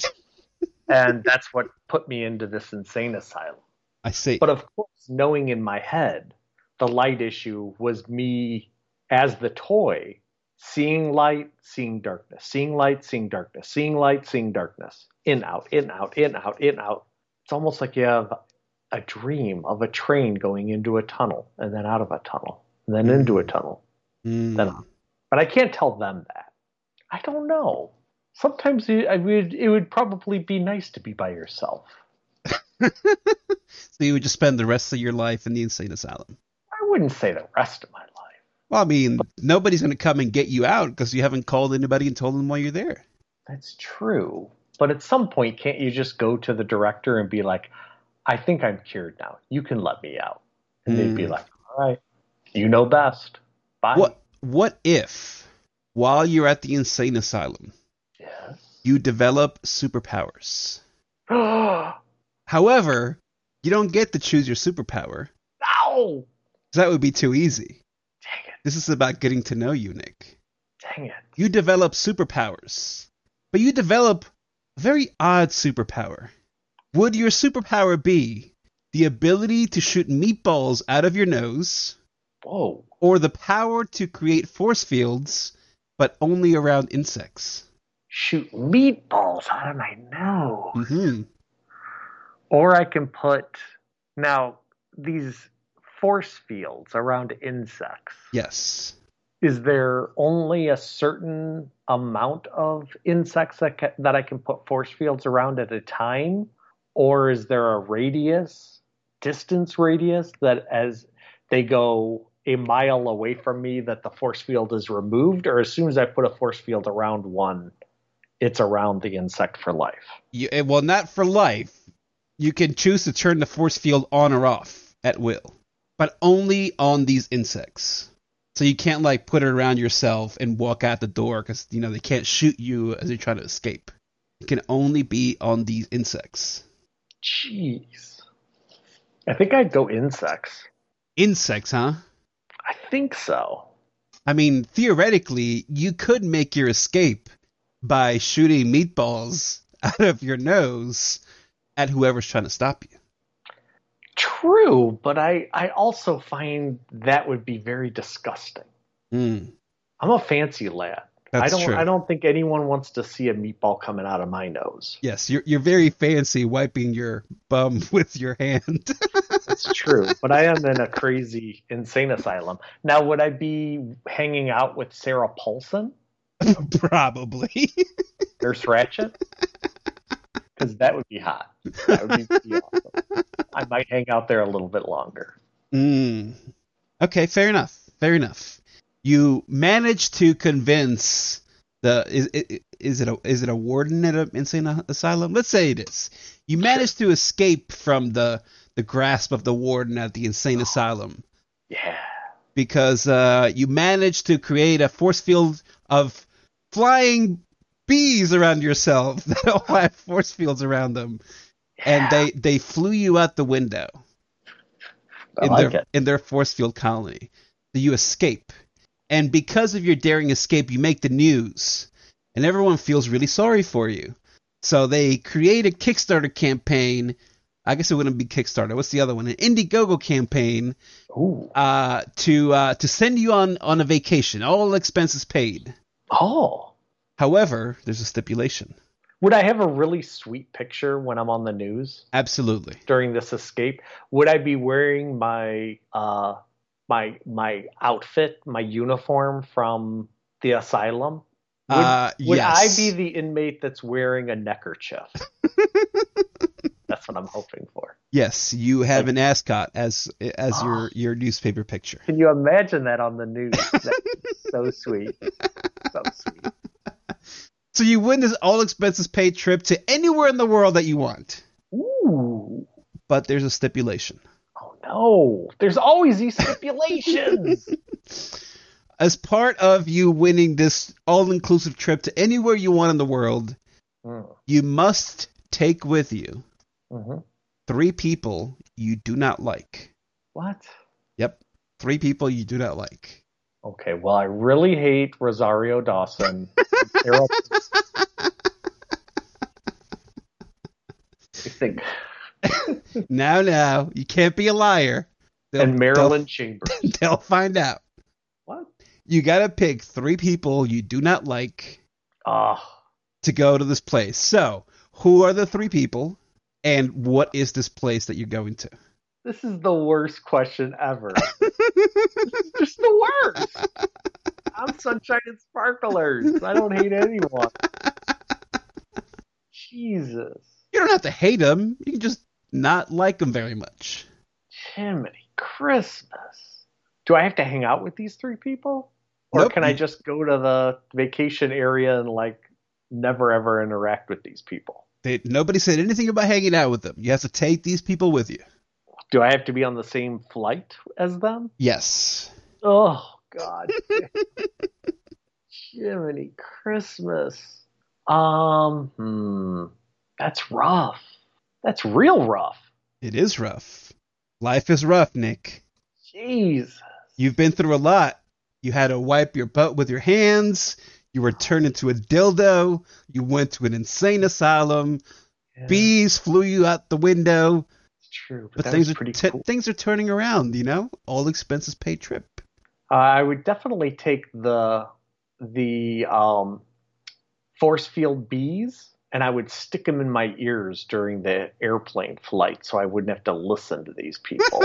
And that's what put me into this insane asylum. I see. But of course, knowing in my head, the light issue was me as the toy, seeing light, seeing darkness, seeing light, seeing darkness, seeing light, seeing darkness, in, out, in, out, in, out, in, out. It's almost like you have a dream of a train going into a tunnel and then out of a tunnel and then mm. into a tunnel. Mm. Then on. But I can't tell them that. I don't know. Sometimes it, I would, it would probably be nice to be by yourself. So you would just spend the rest of your life in the insane asylum? I wouldn't say the rest of my life. Well, I mean, but, nobody's going to come and get you out because you haven't called anybody and told them why you're there. That's true. But at some point, can't you just go to the director and be like, I think I'm cured now. You can let me out. And mm. they'd be like, all right, you know best. Bye. What, what if, while you're at the insane asylum, yes. you develop superpowers? However, you don't get to choose your superpower. No! That would be too easy. Dang it. This is about getting to know you, Nick. Dang it. You develop superpowers. But you develop a very odd superpower. Would your superpower be the ability to shoot meatballs out of your nose? Whoa. Or the power to create force fields, but only around insects? Shoot meatballs out of my nose. Mm-hmm. Or I can put, now, these force fields around insects. Yes. Is there only a certain amount of insects that ca- that I can put force fields around at a time? Or is there a radius, distance radius, that as they go a mile away from me that the force field is removed? Or as soon as I put a force field around one, it's around the insect for life? You, well, not for life. You can choose to turn the force field on or off at will, but only on these insects. So you can't like put it around yourself and walk out the door because, you know, they can't shoot you as you're trying to escape. It can only be on these insects. Jeez. I think I'd go insects. Insects, huh? I think so. I mean, theoretically, you could make your escape by shooting meatballs out of your nose at whoever's trying to stop you. True, but I, I also find that would be very disgusting. Mm. I'm a fancy lad. That's I don't true. I don't think anyone wants to see a meatball coming out of my nose. Yes, you're you're very fancy wiping your bum with your hand. That's true, but I am in a crazy insane asylum. Now, would I be hanging out with Sarah Paulson? Probably. Nurse Ratched? Because that would be hot. That would be pretty awesome. I might hang out there a little bit longer. Mm. Okay, fair enough. Fair enough. You managed to convince The is is, is it a is it a warden at an insane asylum? Let's say it is. You manage to escape from the the grasp of the warden at the insane asylum. Yeah. Because uh, you managed to create a force field of flying bees around yourself that all have force fields around them, yeah. and they, they flew you out the window I in like their it. in their force field colony. So you escape, and because of your daring escape, you make the news, and everyone feels really sorry for you. So they create a Kickstarter campaign. I guess it wouldn't be Kickstarter. What's the other one? An Indiegogo campaign uh, to uh, to send you on, on a vacation, all expenses paid. Oh. However, there's a stipulation. Would I have a really sweet picture when I'm on the news? Absolutely. During this escape, would I be wearing my uh, my my outfit, my uniform from the asylum? Would, uh, would yes. I be the inmate that's wearing a neckerchief? That's what I'm hoping for. Yes, you have like, an ascot as as oh, your, your newspaper picture. Can you imagine that on the news? That's so sweet. So sweet. So you win this all expenses paid trip to anywhere in the world that you want. Ooh. But there's a stipulation. Oh no. There's always these stipulations. As part of you winning this all-inclusive trip to anywhere you want in the world, mm. you must take with you mm-hmm. three people you do not like. What? Yep. Three people you do not like. Okay, well, I really hate Rosario Dawson. I think. Now, now, you can't be a liar. They'll, and Marilyn Chambers. They'll find out. What? You gotta pick three people you do not like uh, to go to this place. So, who are the three people, and what is this place that you're going to? This is the worst question ever. This is just the worst. I'm sunshine and sparklers. I don't hate anyone. Jesus. You don't have to hate them. You can just not like them very much. Jiminy Christmas. Do I have to hang out with these three people? Or nope. can I just go to the vacation area and like never ever interact with these people? They, nobody said anything about hanging out with them. You have to take these people with you. Do I have to be on the same flight as them? Yes. Oh, God. Jiminy Christmas. Um, hmm. That's rough. That's real rough. It is rough. Life is rough, Nick. Jesus. You've been through a lot. You had to wipe your butt with your hands. You were turned into a dildo. You went to an insane asylum. Yeah. Bees flew you out the window. It's true, but but, that things was are pretty t- cool. Things are turning around. You know, all expenses paid trip. Uh, I would definitely take the the um, force field bees, and I would stick them in my ears during the airplane flight, so I wouldn't have to listen to these people.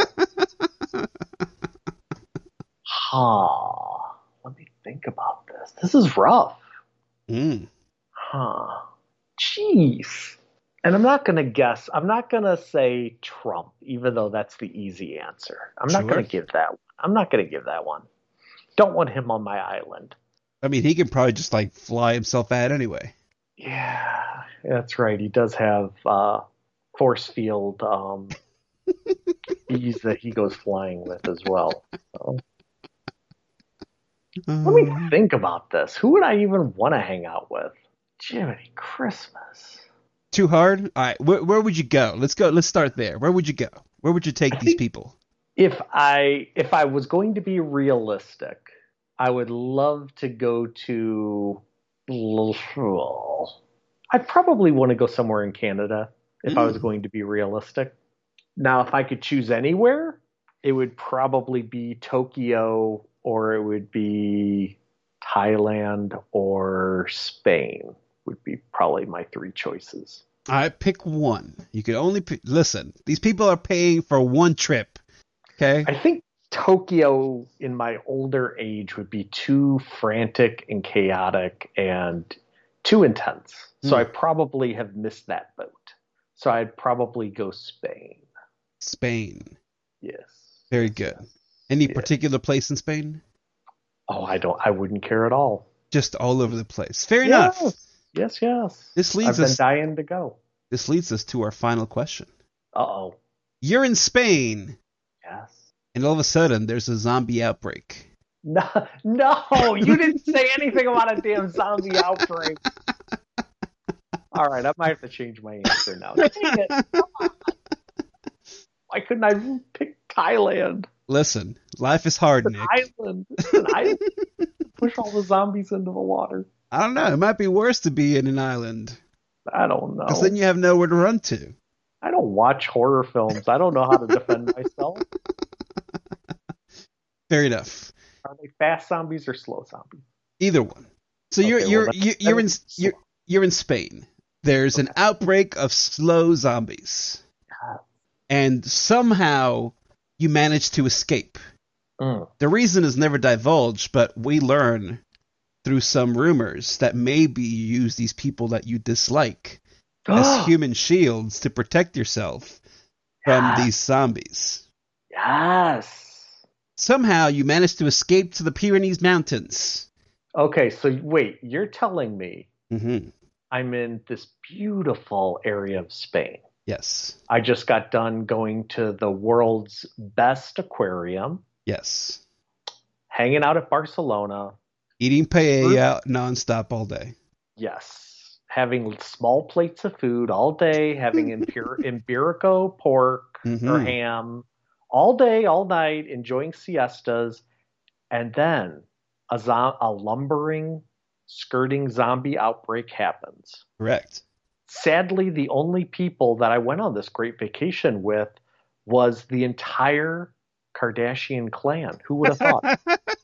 Huh. Let me think about this. This is rough. Mm. Huh. Jeez. And I'm not going to guess. I'm not going to say Trump, even though that's the easy answer. I'm sure. not going to give that. I'm not going to give that one. Don't want him on my island. I mean, he can probably just like fly himself out anyway. Yeah, that's right. He does have uh, force field um, bees that he goes flying with as well. So. Um, Let me think about this. Who would I even want to hang out with? Jiminy Christmas. Too hard? All right. Where, where would you go? Let's go. Let's start there. Where would you go? Where would you take I these people? If I if I was going to be realistic, I would love to go to. I'd probably want to go somewhere in Canada if mm. I was going to be realistic. Now, if I could choose anywhere, it would probably be Tokyo, or it would be Thailand or Spain. Would be probably my three choices. I pick one. You can only pick, listen. These people are paying for one trip. Okay. I think Tokyo in my older age would be too frantic and chaotic and too intense. So mm. I probably have missed that boat. So I'd probably go Spain. Spain. Yes. Very good. Any yes. particular place in Spain? Oh, I don't. I wouldn't care at all. just all over the place. Fair yes. enough. Yes, yes. This leads I've us been dying to go. This leads us to our final question. Uh-oh. You're in Spain. Yes. And all of a sudden, there's a zombie outbreak. No, no, you didn't say anything about a damn zombie outbreak. All right, I might have to change my answer now. Dang it. Come on. Why couldn't I pick Thailand? Listen, life is hard, it's Nick. An island. It's an island. Push all the zombies into the water. I don't know. It might be worse to be in an island. I don't know. Because then you have nowhere to run to. I don't watch horror films. I don't know how to defend myself. Fair enough. Are they fast zombies or slow zombies? Either one. So okay, you're you're well, you're, you're in you're, you're in Spain. There's okay. an outbreak of slow zombies. Yeah. And somehow you manage to escape. Mm. The reason is never divulged, but we learn through some rumors that maybe you use these people that you dislike as human shields to protect yourself from yes. these zombies. Yes. Somehow you managed to escape to the Pyrenees Mountains. Okay, so wait, you're telling me mm-hmm. I'm in this beautiful area of Spain. Yes. I just got done going to the world's best aquarium. Yes. Hanging out at Barcelona. Eating paella nonstop all day. Yes. Having small plates of food all day. Having Impur- Iberico pork mm-hmm. or ham all day, all night. Enjoying siestas. And then a, zo- a lumbering, skirting zombie outbreak happens. Correct. Sadly, the only people that I went on this great vacation with was the entire Kardashian clan. Who would have thought?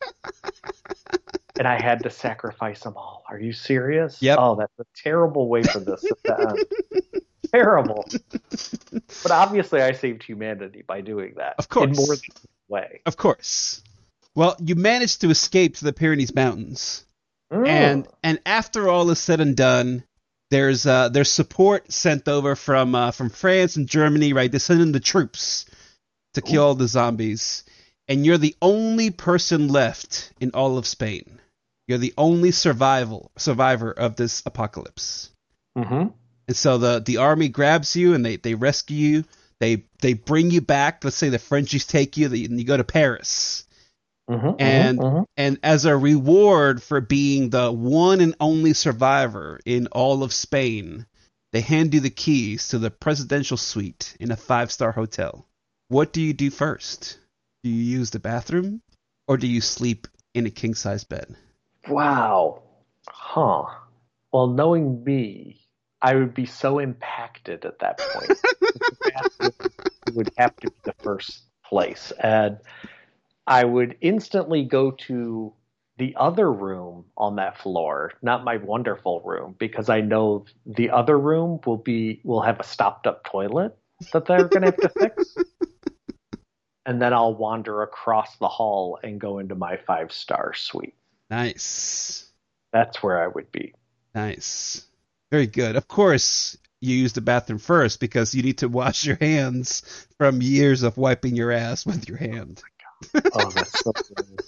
And I had to sacrifice them all. Are you serious? Yep. Oh, that's a terrible way for this to end. Terrible. But obviously I saved humanity by doing that. Of course. In more than one way. Of course. Well, you managed to escape to the Pyrenees Mountains. Mm. And and after all is said and done, there's uh, there's support sent over from uh, from France and Germany, right? They're sending the troops to kill all the zombies. And you're the only person left in all of Spain. You're the only survival survivor of this apocalypse. Mm-hmm. And so the, the army grabs you and they, they rescue you. They they bring you back. Let's say the Frenchies take you and you go to Paris. Mm-hmm, and mm-hmm. and as a reward for being the one and only survivor in all of Spain, they hand you the keys to the presidential suite in a five-star hotel. What do you do first? Do you use the bathroom or do you sleep in a king-size bed? Wow. Huh. Well, knowing me, I would be so impacted at that point. It would have to be the first place. And I would instantly go to the other room on that floor, not my wonderful room, because I know the other room will be will have a stopped up toilet that they're going to have to fix. And then I'll wander across the hall and go into my five-star suite. Nice. That's where I would be. Nice. Very good. Of course, you use the bathroom first because you need to wash your hands from years of wiping your ass with your hand. Oh, that's so good.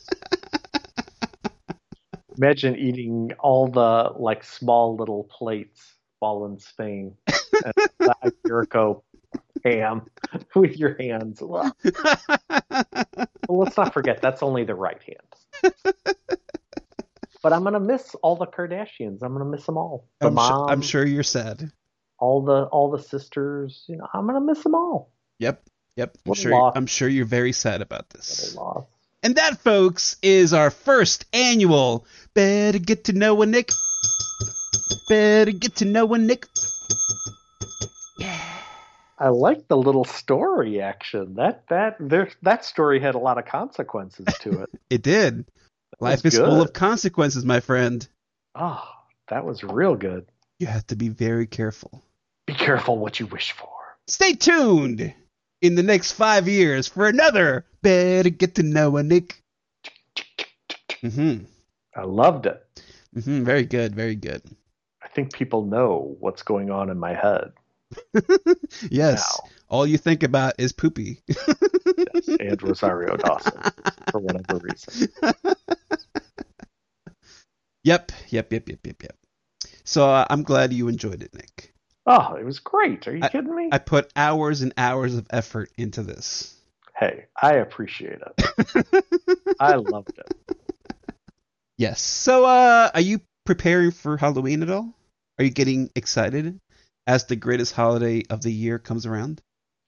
Imagine eating all the like small little plates while in Spain. And the Iberico ham with your hands. Well, let's not forget that's only the right hand. But I'm gonna miss all the Kardashians. I'm gonna miss them all. The I'm, mom, su- I'm sure you're sad. All the all the sisters. You know, I'm gonna miss them all. Yep, yep. I'm What a sure. loss. I'm sure you're very sad about this. What a loss. And that, folks, is our first annual Better Get to Know a Nick. Better Get to Know a Nick. Yeah. I like the little story action. That that there that story had a lot of consequences to it. It did. Life is good. full of consequences, my friend. Oh, that was real good. You have to be very careful. Be careful what you wish for. Stay tuned in the next five years for another Better Get to Know a Nick. Mm-hmm. I loved it. Mm-hmm. Very good, very good. I think people know what's going on in my head. Yes. Now. All you think about is poopy. Yes, and Rosario Dawson, for whatever reason. Yep, yep, yep, yep, yep, yep. So uh, I'm glad you enjoyed it, Nick. Oh, it was great. Are you I, kidding me? I put hours and hours of effort into this. Hey, I appreciate it. I loved it. Yes. So, uh, are you preparing for Halloween at all? Are you getting excited as the greatest holiday of the year comes around?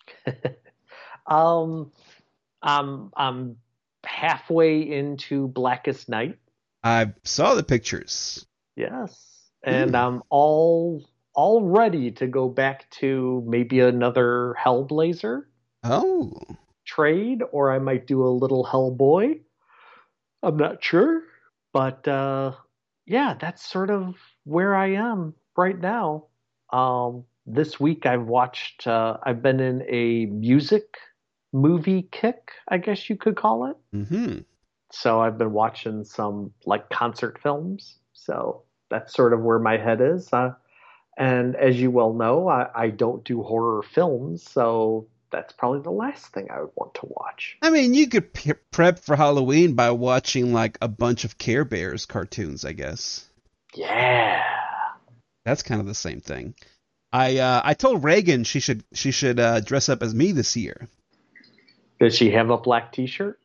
um, I'm I'm halfway into Blackest Night. I saw the pictures. Yes, and Mm. I'm all all ready to go back to maybe another Hellblazer Oh. trade, or I might do a little Hellboy. I'm not sure, but uh, yeah, that's sort of where I am right now. Um, this week I've watched. Uh, I've been in a music movie kick, I guess you could call it. Mm-hmm. So I've been watching some like concert films. So that's sort of where my head is. Uh, and as you well know, I, I don't do horror films, so that's probably the last thing I would want to watch. I mean, you could p- prep for Halloween by watching like a bunch of Care Bears cartoons, I guess. Yeah. That's kind of the same thing. I uh, I told Reagan she should she should uh, dress up as me this year. Does she have a black T-shirt?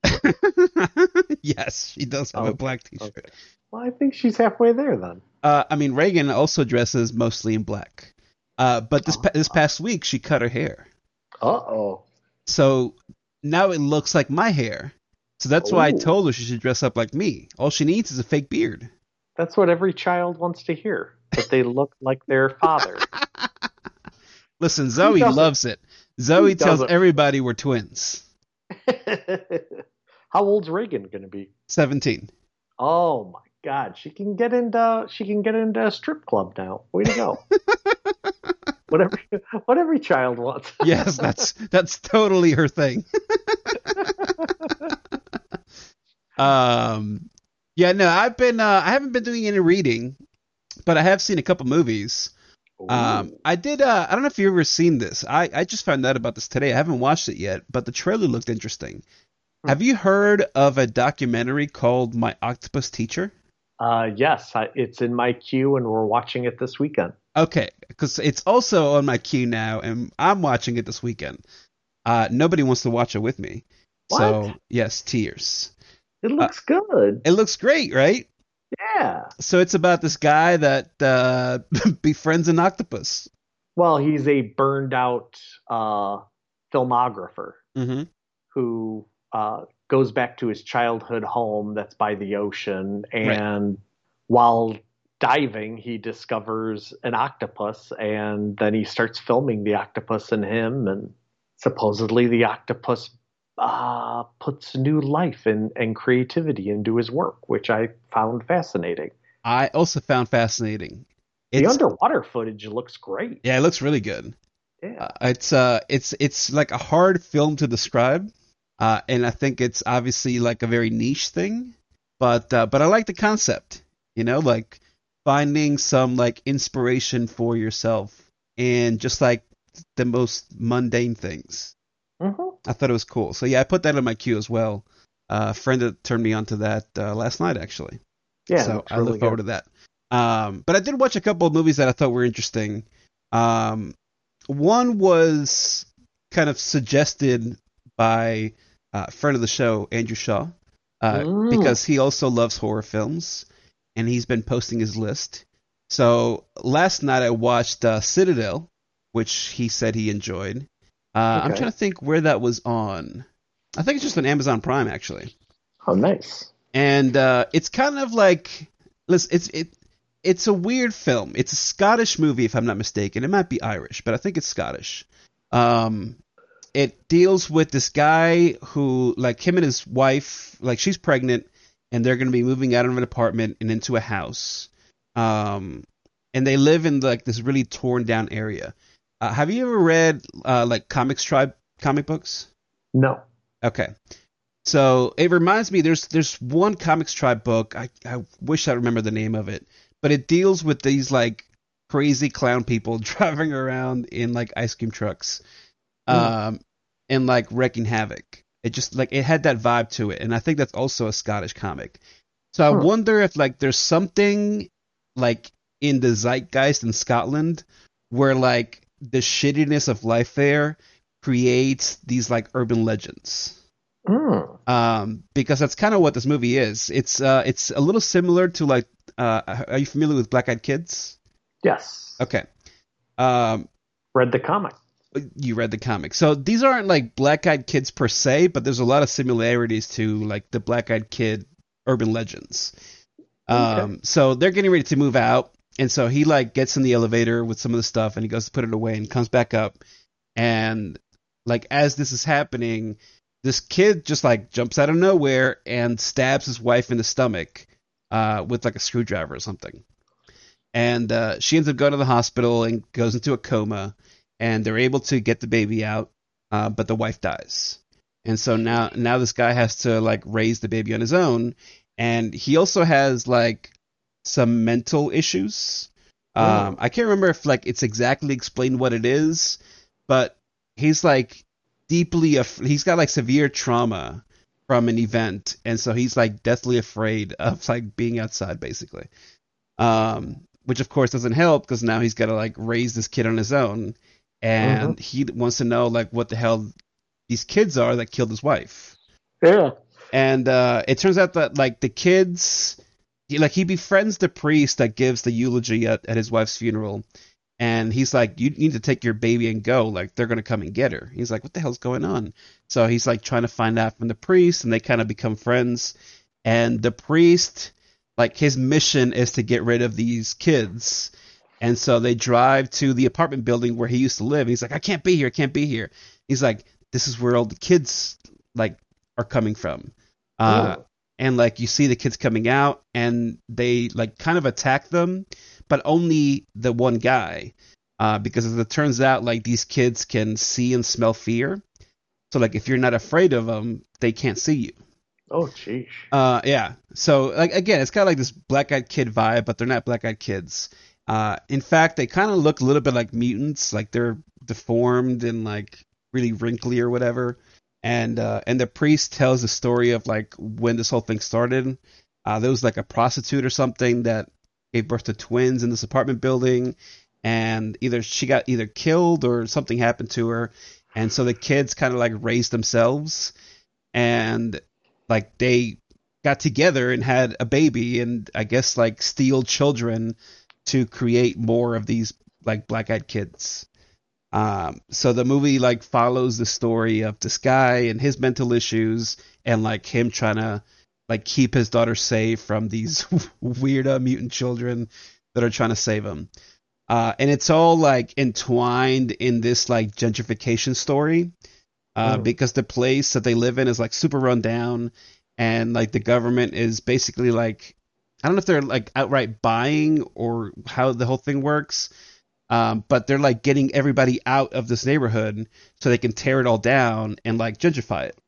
Yes, she does have okay. a black T-shirt. Okay. Well, I think she's halfway there then. Uh, I mean, Reagan also dresses mostly in black. Uh, but this Oh. pa- this past week she cut her hair, Uh oh. so now it looks like my hair. So that's why I Ooh. told her she should dress up like me. All she needs is a fake beard. That's what every child wants to hear. That they look like their father. Listen, Zoe doesn't? loves it. Zoe Who tells doesn't? everybody we're twins. How old's Reagan gonna be? Seventeen. Oh my God, she can get into she can get into a strip club now. Way to go! what every what every child wants. Yes, that's that's totally her thing. um, yeah, no, I've been uh, I haven't been doing any reading, but I have seen a couple movies. Um, Ooh. I did. Uh, I don't know if you've ever seen this. I I just found out about this today. I haven't watched it yet, but the trailer looked interesting. Hmm. Have you heard of a documentary called My Octopus Teacher? Uh, yes, I, it's in my queue, and we're watching it this weekend. Okay, because it's also on my queue now, and I'm watching it this weekend. Uh, nobody wants to watch it with me. What? So, yes, tears. It looks uh, good. It looks great, right? Yeah. So it's about this guy that uh, befriends an octopus. Well, he's a burned out uh, filmographer mm-hmm. who uh, goes back to his childhood home that's by the ocean, and right. while diving, he discovers an octopus, and then he starts filming the octopus and him, and supposedly the octopus uh, puts new life and, and creativity into his work, which I found fascinating. I also found fascinating. The it's, underwater footage looks great. Yeah, it looks really good. Yeah, uh, it's uh, it's it's like a hard film to describe, uh, and I think it's obviously like a very niche thing, but uh, but I like the concept. You know, like finding some like inspiration for yourself and just like the most mundane things. Mm-hmm. I thought it was cool. So yeah, I put that in my queue as well. Uh, a friend that turned me onto that uh, last night actually. Yeah, so I really look forward good. to that. Um, but I did watch a couple of movies that I thought were interesting. Um, one was kind of suggested by a friend of the show, Andrew Shaw, uh, Mm. because he also loves horror films, and he's been posting his list. So last night I watched uh, Citadel, which he said he enjoyed. Uh, I'm Okay. trying to think where that was on. I think it's just on Amazon Prime, actually. Oh, nice. And uh, it's kind of like, listen, it's it, it's a weird film. It's a Scottish movie, if I'm not mistaken. It might be Irish, but I think it's Scottish. Um, it deals with this guy who, like, him and his wife, like, she's pregnant, and they're going to be moving out of an apartment and into a house. Um, and they live in like this really torn down area. Uh, have you ever read uh, like Comics Tribe comic books? No. Okay. So it reminds me, there's there's one Comics Tribe book. I, I wish I remember the name of it, but it deals with these like crazy clown people driving around in like ice cream trucks, Mm. um, and like wrecking havoc. It just like it had that vibe to it, and I think that's also a Scottish comic. So I Hmm. wonder if like there's something like in the zeitgeist in Scotland where like the shittiness of life there creates these like urban legends. Mm. Um, because that's kind of what this movie is. It's uh, it's a little similar to like, uh, are you familiar with Black Eyed Kids? Yes. Okay. Um, Read the comic. you read the comic. So these aren't like Black Eyed Kids per se, but there's a lot of similarities to like the Black Eyed Kid urban legends. Um, Okay. so they're getting ready to move out, and so he like gets in the elevator with some of the stuff, and he goes to put it away, and comes back up, and like as this is happening, this kid just like jumps out of nowhere and stabs his wife in the stomach, uh, with like a screwdriver or something, and uh, she ends up going to the hospital and goes into a coma, and they're able to get the baby out, uh, but the wife dies, and so now now this guy has to like raise the baby on his own, and he also has like some mental issues. Um, Mm. I can't remember if like it's exactly explained what it is, but he's like deeply af- he's got like severe trauma from an event, and so he's like deathly afraid of like being outside basically. Um, which of course doesn't help because now he's got to like raise this kid on his own, hmm and he wants to know like what the hell these kids are that killed his wife. Yeah. And uh, it turns out that like the kids, he, like he befriends the priest that gives the eulogy at, at his wife's funeral, and he's like, "You need to take your baby and go. Like they're gonna come and get her." He's like, "What the hell's going on?" So he's like trying to find out from the priest, and they kind of become friends. And the priest, like his mission is to get rid of these kids. And so they drive to the apartment building where he used to live. And he's like, "I can't be here. I can't be here." He's like, "This is where all the kids like are coming from." Uh, Mm. and like you see the kids coming out, and they like kind of attack them, but only the one guy, uh, because as it turns out, like these kids can see and smell fear. So like if you're not afraid of them, they can't see you. Oh, jeez. Uh, yeah. So like again, it's kind of like this Black Eyed Kid vibe, but they're not Black Eyed Kids. Uh, in fact, they kind of look a little bit like mutants, like they're deformed and like really wrinkly or whatever. And uh, and the priest tells the story of like when this whole thing started. Uh, there was like a prostitute or something that gave birth to twins in this apartment building, and either she got either killed or something happened to her, and so the kids kind of like raised themselves, and like they got together and had a baby, and I guess like steal children to create more of these like Black Eyed Kids. Um, so the movie like follows the story of this guy and his mental issues, and like him trying to like keep his daughter safe from these weird uh, mutant children that are trying to save him. Uh, and it's all like entwined in this like gentrification story, uh, Mm. because the place that they live in is like super run down, and like the government is basically like, I don't know if they're like outright buying or how the whole thing works, um, but they're like getting everybody out of this neighborhood so they can tear it all down and like gentrify it.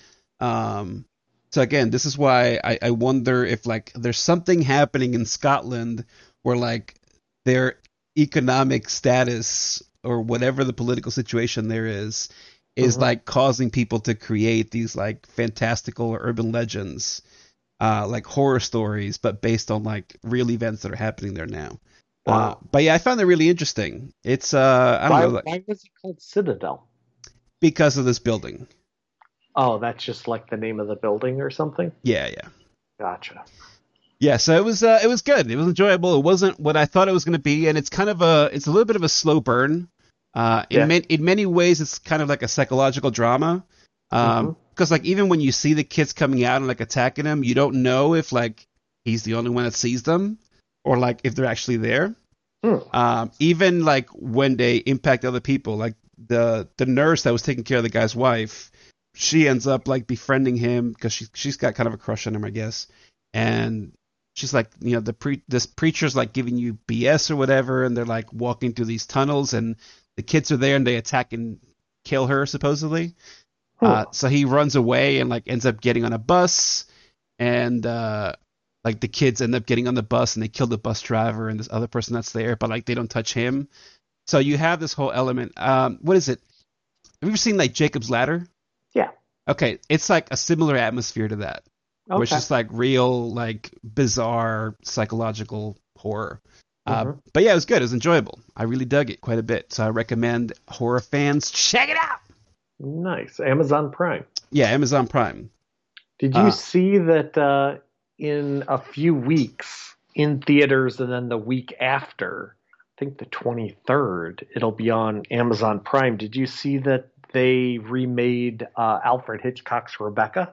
Um, so again, this is why I, I wonder if like there's something happening in Scotland where like their economic status or whatever the political situation there is is Mhm. like causing people to create these like fantastical or urban legends, uh, like horror stories, but based on like real events that are happening there now. Uh, Wow. but yeah, I found it really interesting. It's uh, I don't Why, know, like, why was it called Citadel? because of this building. Oh, that's just like the name of the building or something? Yeah, yeah. Gotcha. Yeah, so it was uh, it was good. It was enjoyable. It wasn't what I thought it was going to be, and it's kind of a it's a little bit of a slow burn. Uh, in Yeah. ma- in many ways, it's kind of like a psychological drama. Um, Mhm. because like even when you see the kids coming out and like attacking him, you don't know if like he's the only one that sees them or like if they're actually there. Hmm. Um, even like when they impact other people, like the the nurse that was taking care of the guy's wife, she ends up like befriending him because she she's got kind of a crush on him, I guess. And she's like, you know, the pre this preacher's like giving you B S or whatever, and they're like walking through these tunnels, and the kids are there, and they attack and kill her supposedly. Hmm. Uh, so he runs away and like ends up getting on a bus, and uh, like the kids end up getting on the bus, and they kill the bus driver and this other person that's there, but like they don't touch him. So you have this whole element. Um, what is it? Have you ever seen like Jacob's Ladder? Yeah. Okay, it's like a similar atmosphere to that. Okay. which is like real, like bizarre psychological horror. Uh, Mhm. but yeah, it was good. It was enjoyable. I really dug it quite a bit. So I recommend horror fans check it out. Nice. Amazon Prime. Yeah, Amazon Prime. Did you Uh, see that uh, in a few weeks in theaters and then the week after, I think the twenty-third, it'll be on Amazon Prime. Did you see that they remade uh, Alfred Hitchcock's Rebecca?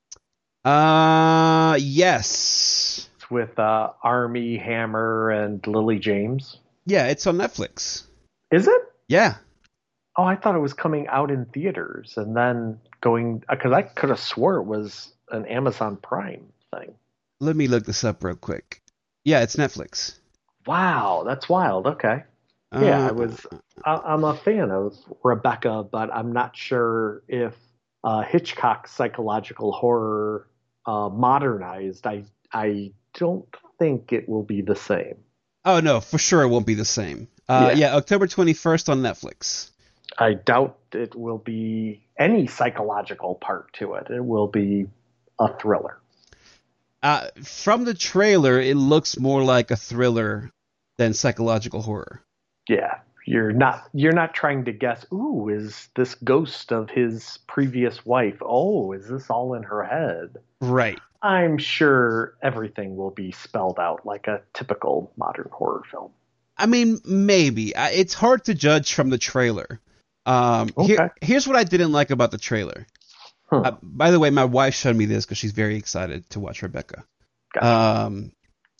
uh, yes. It's with uh, Armie Hammer and Lily James. Yeah, it's on Netflix. Is it? Yeah. Oh, I thought it was coming out in theaters and then going, because I could have swore it was an Amazon Prime thing. Let me look this up real quick. Yeah, it's Netflix. Wow, that's wild. Okay. Yeah, Uh, I was. I, I'm a fan of Rebecca, but I'm not sure if uh, Hitchcock's psychological horror uh, modernized. I I don't think it will be the same. Oh, no, for sure it won't be the same. Uh, Yeah. yeah, October twenty-first on Netflix. I doubt it will be any psychological part to it. It will be a thriller. Uh, from the trailer, it looks more like a thriller than psychological horror. Yeah, you're not you're not trying to guess. Ooh, is this ghost of his previous wife? Oh, is this all in her head? Right. I'm sure everything will be spelled out like a typical modern horror film. I mean, maybe. I- It's hard to judge from the trailer. Um, here, Okay. here's what I didn't like about the trailer. Huh. Uh, by the way, my wife showed me this because she's very excited to watch Rebecca. Gotcha. Um,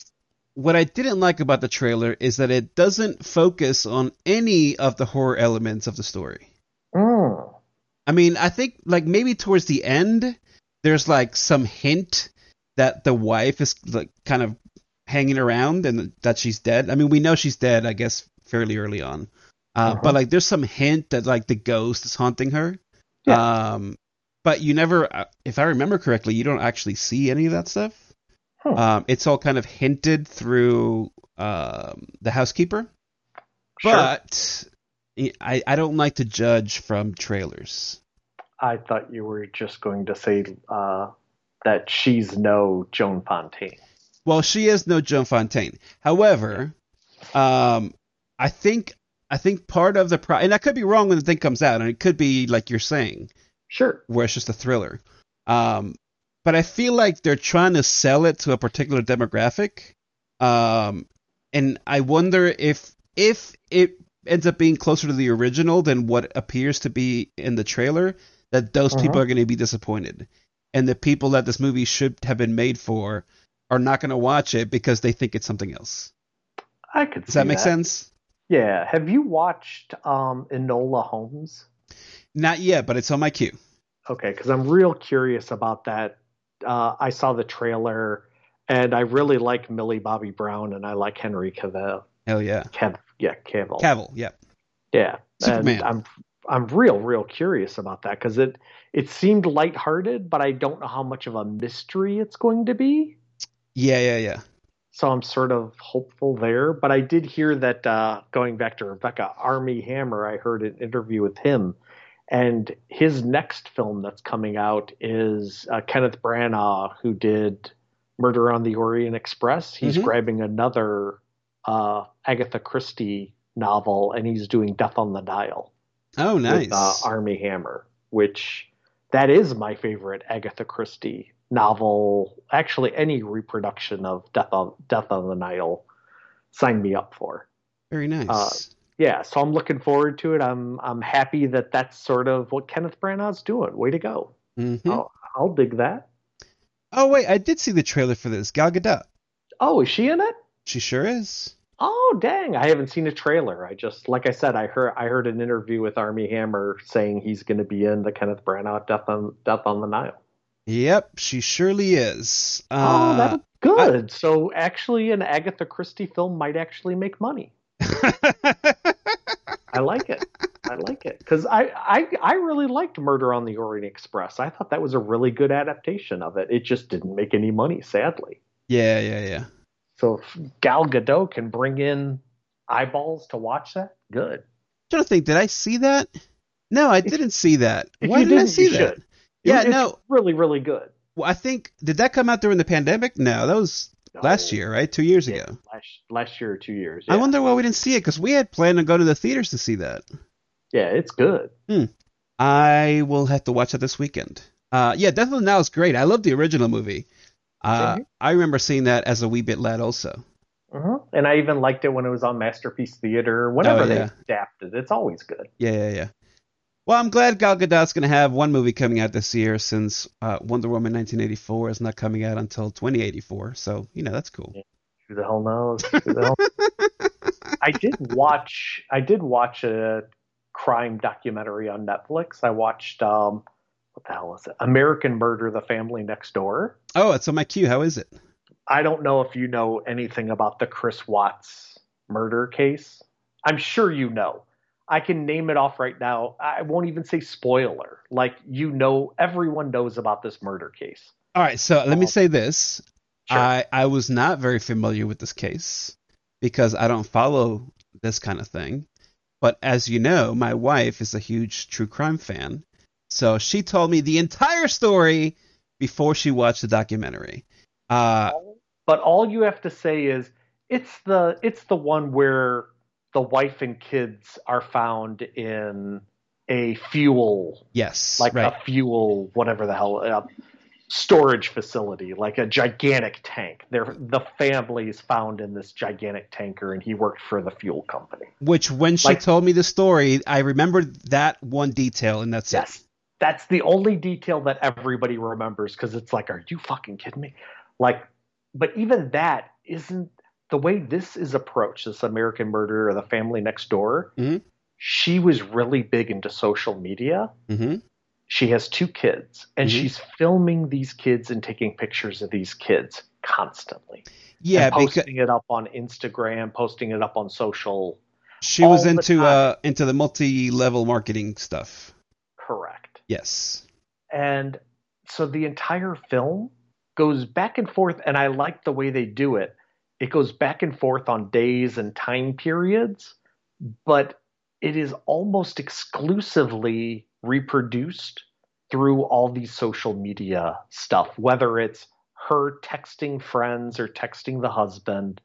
what I didn't like about the trailer is that it doesn't focus on any of the horror elements of the story. Mm. I mean, I think like maybe towards the end, there's like some hint that the wife is like kind of hanging around and that she's dead. I mean, we know she's dead, I guess, fairly early on. Uh, Uh-huh. But like, there's some hint that like the ghost is haunting her. Yeah. Um, but you never, uh, if I remember correctly, you don't actually see any of that stuff. Huh. Um, it's all kind of hinted through um, the housekeeper. Sure. But I, I don't like to judge from trailers. I thought you were just going to say uh, that she's no Joan Fontaine. Well, she is no Joan Fontaine. However, um, I think I think part of the pro- and I could be wrong when the thing comes out, and it could be like you're saying, Sure. where it's just a thriller. Um, but I feel like they're trying to sell it to a particular demographic, um, and I wonder if if it ends up being closer to the original than what appears to be in the trailer, that those Uh-huh. people are going to be disappointed, and the people that this movie should have been made for are not going to watch it because they think it's something else. I could Does see that make sense? Yeah. Have you watched um, Enola Holmes? Not yet, but it's on my queue. Okay, because I'm real curious about that. Uh, I saw the trailer, and I really like Millie Bobby Brown, and I like Henry Cavill. Hell yeah. Cav, yeah, Cavill. Cavill, yeah. Yeah, Superman. and I'm I'm real real curious about that because it it seemed lighthearted, but I don't know how much of a mystery it's going to be. Yeah, yeah, yeah. So I'm sort of hopeful there. But I did hear that uh, going back to Rebecca, Armie Hammer, I heard an interview with him, and his next film that's coming out is uh, Kenneth Branagh, who did Murder on the Orient Express. He's Mhm. grabbing another uh, Agatha Christie novel, and he's doing Death on the Nile Oh, nice. with uh, Armie Hammer, which that is my favorite Agatha Christie novel. Actually, any reproduction of Death on Death on the Nile, sign me up for. Very nice. Uh, Yeah, so I'm looking forward to it. I'm I'm happy that that's sort of what Kenneth Branagh's doing. Way to go! Mhm. I'll, I'll dig that. Oh, wait, I did see the trailer for this. Gal Gadot. Oh, is she in it? She sure is. Oh, dang! I haven't seen a trailer. I just, like I said, I heard I heard an interview with Armie Hammer saying he's going to be in the Kenneth Branagh Death on Death on the Nile. Yep, she surely is. oh, Uh, that's good. so actually, an Agatha Christie film might actually make money. I like it. I like it because I, I I really liked Murder on the Orient Express. I thought that was a really good adaptation of it. It just didn't make any money, sadly. yeah, yeah, yeah. So if Gal Gadot can bring in eyeballs to watch that, good. I'm trying to think, did I see that? No, I didn't see that. If Why you did I didn't, see you that? should. Yeah, it's no. really, really good. Well, I think, did that come out during the pandemic? No, that was No. last year, right? Two years Yeah, ago. last, last year or two years. Yeah. I wonder why we didn't see it, because we had planned on going to the theaters to see that. Yeah, it's good. Hmm. I will have to watch that this weekend. Uh, yeah, Death of the Nile is great. I love the original movie. Uh, I remember seeing that as a wee bit lad also. Uh-huh. And I even liked it when it was on Masterpiece Theater. Whenever Oh, they yeah. adapted, it's always good. Yeah, yeah, yeah. Well, I'm glad Gal Gadot's going to have one movie coming out this year, since uh, Wonder Woman nineteen eighty-four is not coming out until twenty eighty-four. So, you know, that's cool. Yeah. Who the hell knows? Who the hell... I did watch. I did watch a crime documentary on Netflix. I watched. Um, what the hell is it? American Murder: The Family Next Door. Oh, it's on my queue. How is it? I don't know if you know anything about the Chris Watts murder case. I'm sure you know. I can name it off right now. I won't even say spoiler. Like, you know, everyone knows about this murder case. All right, so let me say this. Sure. I, I was not very familiar with this case because I don't follow this kind of thing. But as you know, my wife is a huge true crime fan. So she told me the entire story before she watched the documentary. Uh, but all you have to say is it's the it's the one where the wife and kids are found in a fuel, yes, like right. a fuel, whatever the hell, uh, storage facility, like a gigantic tank. They're, the family is found in this gigantic tanker, and he worked for the fuel company. Which, when she like, told me the story, I remembered that one detail, and that's yes, it. That's the only detail that everybody remembers, because it's like, are you fucking kidding me? Like, but even that isn't the way this is approached, this American Murder or The Family Next Door. Mm-hmm. She was really big into social media. Mm-hmm. She has two kids, and mm-hmm. she's filming these kids and taking pictures of these kids constantly. Yeah, and posting because it up on Instagram, posting it up on social. She was into uh into the multi-level marketing stuff. Correct. Yes. And so the entire film goes back and forth, and I like the way they do it. It goes back and forth on days and time periods, but it is almost exclusively reproduced through all these social media stuff, whether it's her texting friends or texting the husband,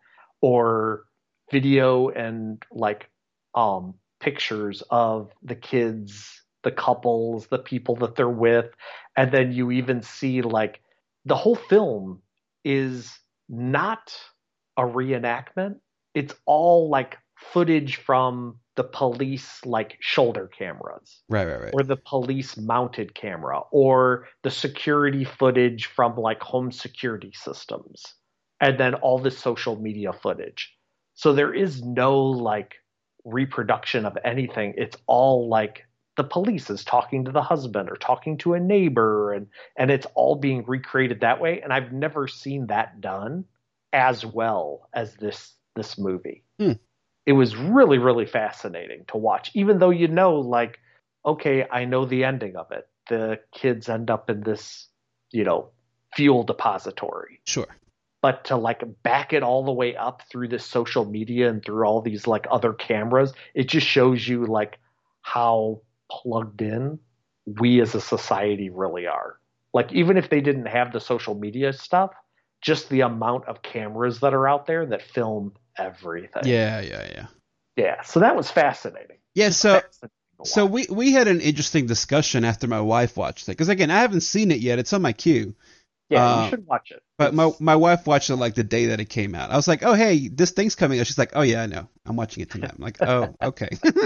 or video and like um, pictures of the kids, the couples, the people that they're with. And then you even see like the whole film is not a reenactment. It's all like footage from the police, like shoulder cameras, right, right, right, or the police mounted camera, or the security footage from like home security systems, and then all the social media footage. So there is no like reproduction of anything. It's all like the police is talking to the husband or talking to a neighbor, and and it's all being recreated that way. And I've never seen that done as well as this this movie. Hmm. It was really, really fascinating to watch, even though, you know, like, okay, I know the ending of it. The kids end up in this, you know, fuel depository. Sure. But to like back it all the way up through this social media and through all these like other cameras, it just shows you like how plugged in we as a society really are. Like, even if they didn't have the social media stuff, just the amount of cameras that are out there that film everything. Yeah, yeah, yeah. Yeah, so that was fascinating. Yeah, so Fascinating so we we had an interesting discussion after my wife watched it, because again, I haven't seen it yet. It's on my queue. Yeah, uh, you should watch it. But it's... my my wife watched it like the day that it came out. I was like, oh hey, this thing's coming out. She's like, oh yeah, I know. I'm watching it tonight. I'm like, oh okay.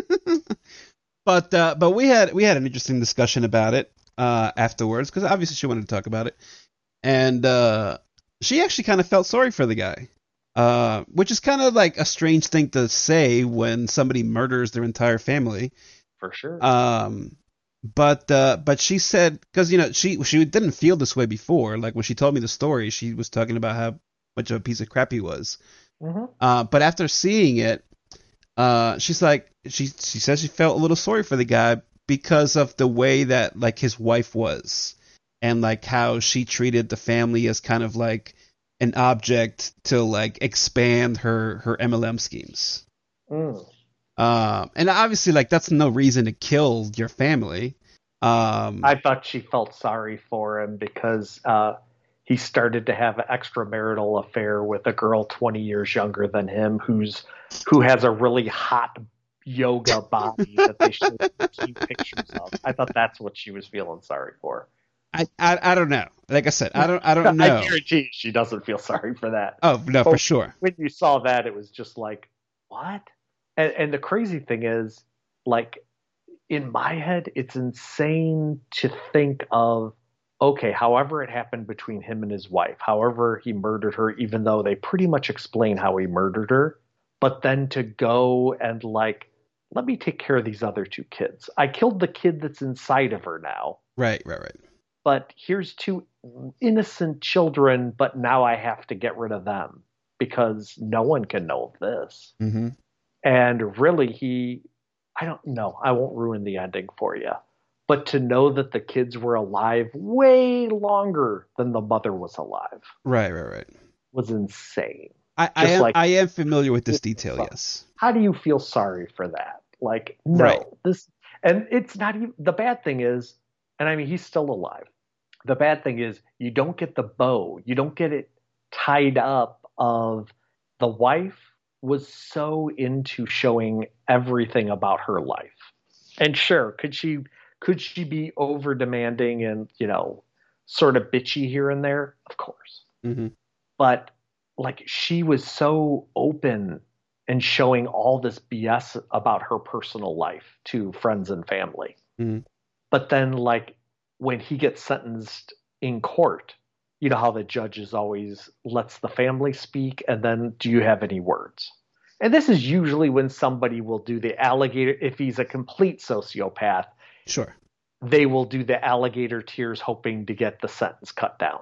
but uh, but we had we had an interesting discussion about it uh, afterwards, because obviously she wanted to talk about it, and uh, she actually kind of felt sorry for the guy. Uh, which is kind of like a strange thing to say when somebody murders their entire family. For sure. Um, but uh, but she said, because you know she she didn't feel this way before. Like when she told me the story, she was talking about how much of a piece of crap he was. Mm-hmm. Uh, but after seeing it, uh, she's like she she says she felt a little sorry for the guy because of the way that like his wife was, and like how she treated the family as kind of like an object to like expand her her M L M schemes. Mm. Um, and obviously, like that's no reason to kill your family. Um, I thought she felt sorry for him because uh, he started to have an extramarital affair with a girl twenty years younger than him, who's who has a really hot yoga body that they showed cute pictures of. I thought that's what she was feeling sorry for. I, I I don't know. Like I said, I don't I don't know. I guarantee she doesn't feel sorry for that. Oh no, but for sure. When you saw that, it was just like, what? And, and the crazy thing is, like, in my head, it's insane to think of, okay, however it happened between him and his wife, however he murdered her, even though they pretty much explain how he murdered her, but then to go and like, let me take care of these other two kids. I killed the kid that's inside of her now. Right, right, right. But here's two innocent children, but now I have to get rid of them because no one can know of this. Mm-hmm. And really, he, I don't know, I won't ruin the ending for you. But to know that the kids were alive way longer than the mother was alive. Right, right, right. Was insane. I, I am like, I am familiar with this detail, yes. How do you feel sorry for that? Like, no, right. this, and it's not even, the bad thing is, and I mean, he's still alive. The bad thing is you don't get the bow. You don't get it tied up of the wife was so into showing everything about her life. And sure, could she could she be over demanding and, you know, sort of bitchy here and there? Of course. Mm-hmm. But like she was so open and showing all this B S about her personal life to friends and family. Mm-hmm. But then like when he gets sentenced in court, you know how the judges always lets the family speak and then do you have any words? And this is usually when somebody will do the alligator, if he's a complete sociopath. Sure. They will do the alligator tears hoping to get the sentence cut down.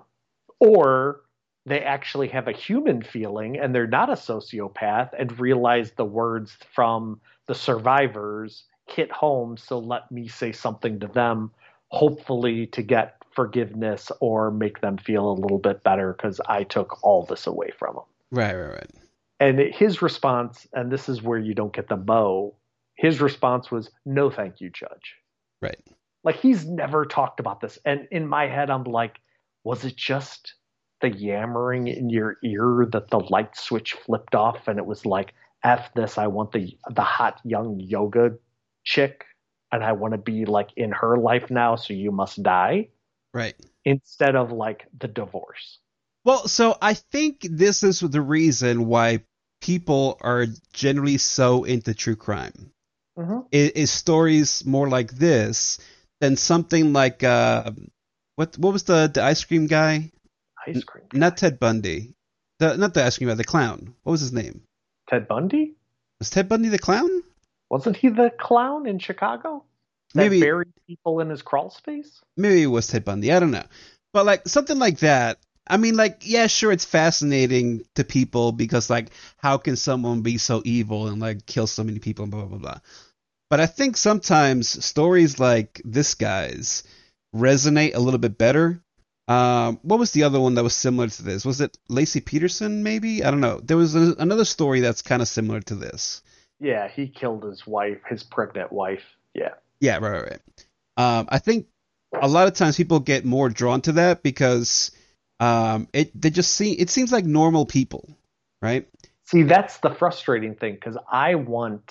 Or they actually have a human feeling and they're not a sociopath and realize the words from the survivors hit home, so let me say something to them, hopefully to get forgiveness or make them feel a little bit better because I took all this away from them. Right, right, right. And his response, and this is where you don't get the bow, his response was, no, thank you, Judge. Right. Like he's never talked about this. And in my head, I'm like, was it just the yammering in your ear that the light switch flipped off and it was like, F this, I want the the hot young yoga chick and I want to be like in her life now, so you must die. Right. Instead of like the divorce. Well, so I think this is the reason why people are generally so into true crime. Mm-hmm. Is, is stories more like this than something like uh, what? What was the, the ice cream guy? Ice cream. Guy. Not Ted Bundy. The not the ice cream guy. The clown. What was his name? Ted Bundy. Was Ted Bundy the clown? Wasn't he the clown in Chicago? That maybe buried people in his crawl space? Maybe it was Ted Bundy. I don't know. But like something like that. I mean, like, yeah, sure, it's fascinating to people because, like, how can someone be so evil and, like, kill so many people and blah, blah, blah, blah. But I think sometimes stories like this guy's resonate a little bit better. Um, what was the other one that was similar to this? Was it Lacey Peterson, maybe? I don't know. There was a, another story that's kind of similar to this. Yeah, he killed his wife, his pregnant wife. Yeah. Yeah, right, right, right. Um, I think a lot of times people get more drawn to that because... Um, it they just see it seems like normal people, right? See, that's the frustrating thing because I want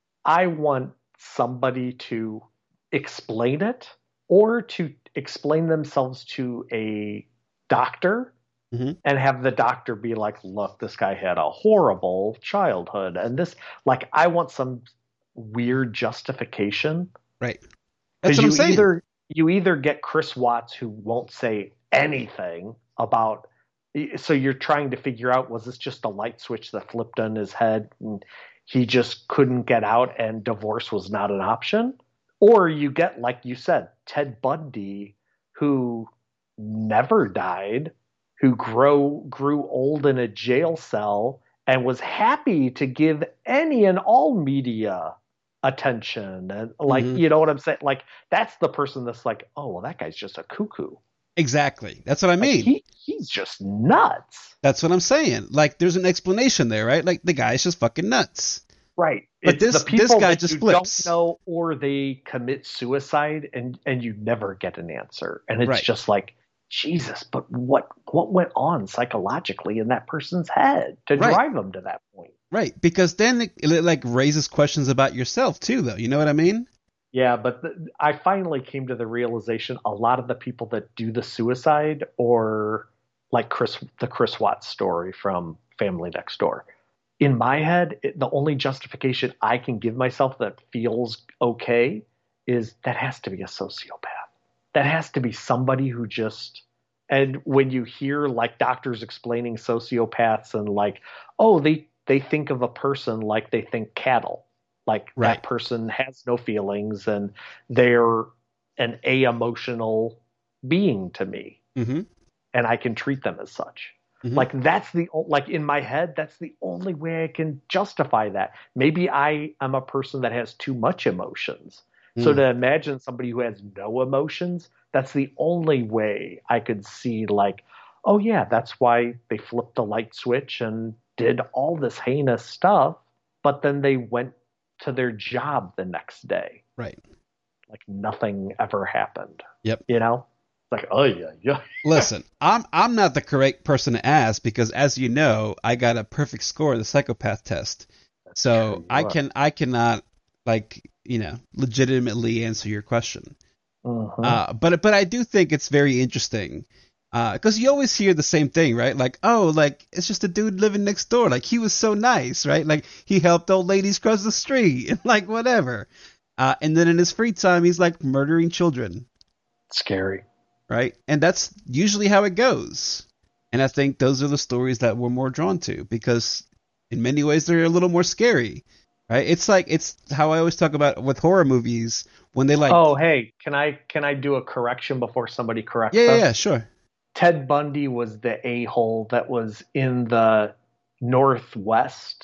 I want somebody to explain it or to explain themselves to a doctor mm-hmm. and have the doctor be like, "Look, this guy had a horrible childhood," and this, like, I want some weird justification, right? That's what you I'm saying. Either you either get Chris Watts who won't say anything about, so you're trying to figure out, was this just a light switch that flipped on his head and he just couldn't get out and divorce was not an option? Or you get, like you said, Ted Bundy, who never died, who grow, grew old in a jail cell and was happy to give any and all media attention. And like, mm-hmm. you know what I'm saying? Like, that's the person that's like, oh, well, that guy's just a cuckoo. Exactly. That's what I mean. Like he, he's just nuts. That's what I'm saying. Like, there's an explanation there, right? Like, the guy's just fucking nuts. Right. But It's this the people this guy that just you flips. don't know, or they commit suicide, and and you never get an answer, and it's Right. just like, Jesus, but what what went on psychologically in that person's head to Right. drive them to that point? Right, because then it, it like raises questions about yourself too, though. You know what I mean? Yeah, but the, I finally came to the realization a lot of the people that do the suicide, or like Chris, the Chris Watts story from Family Next Door. In my head, it, the only justification I can give myself that feels okay is that has to be a sociopath. That has to be somebody who just, and when you hear like doctors explaining sociopaths and like, oh, they, they think of a person like they think cattle. Like Right. that person has no feelings and they're an a-emotional being to me. Mm-hmm. And I can treat them as such. Mm-hmm. Like that's the, like in my head, that's the only way I can justify that. Maybe I am a person that has too much emotions. Mm. So to imagine somebody who has no emotions, that's the only way I could see like, oh yeah, that's why they flipped the light switch and did all this heinous stuff, but then they went to their job the next day. Right. Like nothing ever happened. Yep. You know? Like, oh yeah, yeah. Listen, I'm I'm not the correct person to ask because, as you know, I got a perfect score of the psychopath test. That's so true, I can I cannot like you know legitimately answer your question. Uh-huh. Uh, but but I do think it's very interesting because uh, you always hear the same thing, right? Like, oh, like it's just a dude living next door. Like he was so nice, right? Like he helped old ladies cross the street, like whatever. Uh, and then in his free time, he's like murdering children. Scary. Right. And that's usually how it goes. And I think those are the stories that we're more drawn to because in many ways they're a little more scary. Right. It's like it's how I always talk about with horror movies when they like. Oh, hey, can I can I do a correction before somebody corrects yeah, us? Yeah, yeah, sure. Ted Bundy was the a-hole that was in the Northwest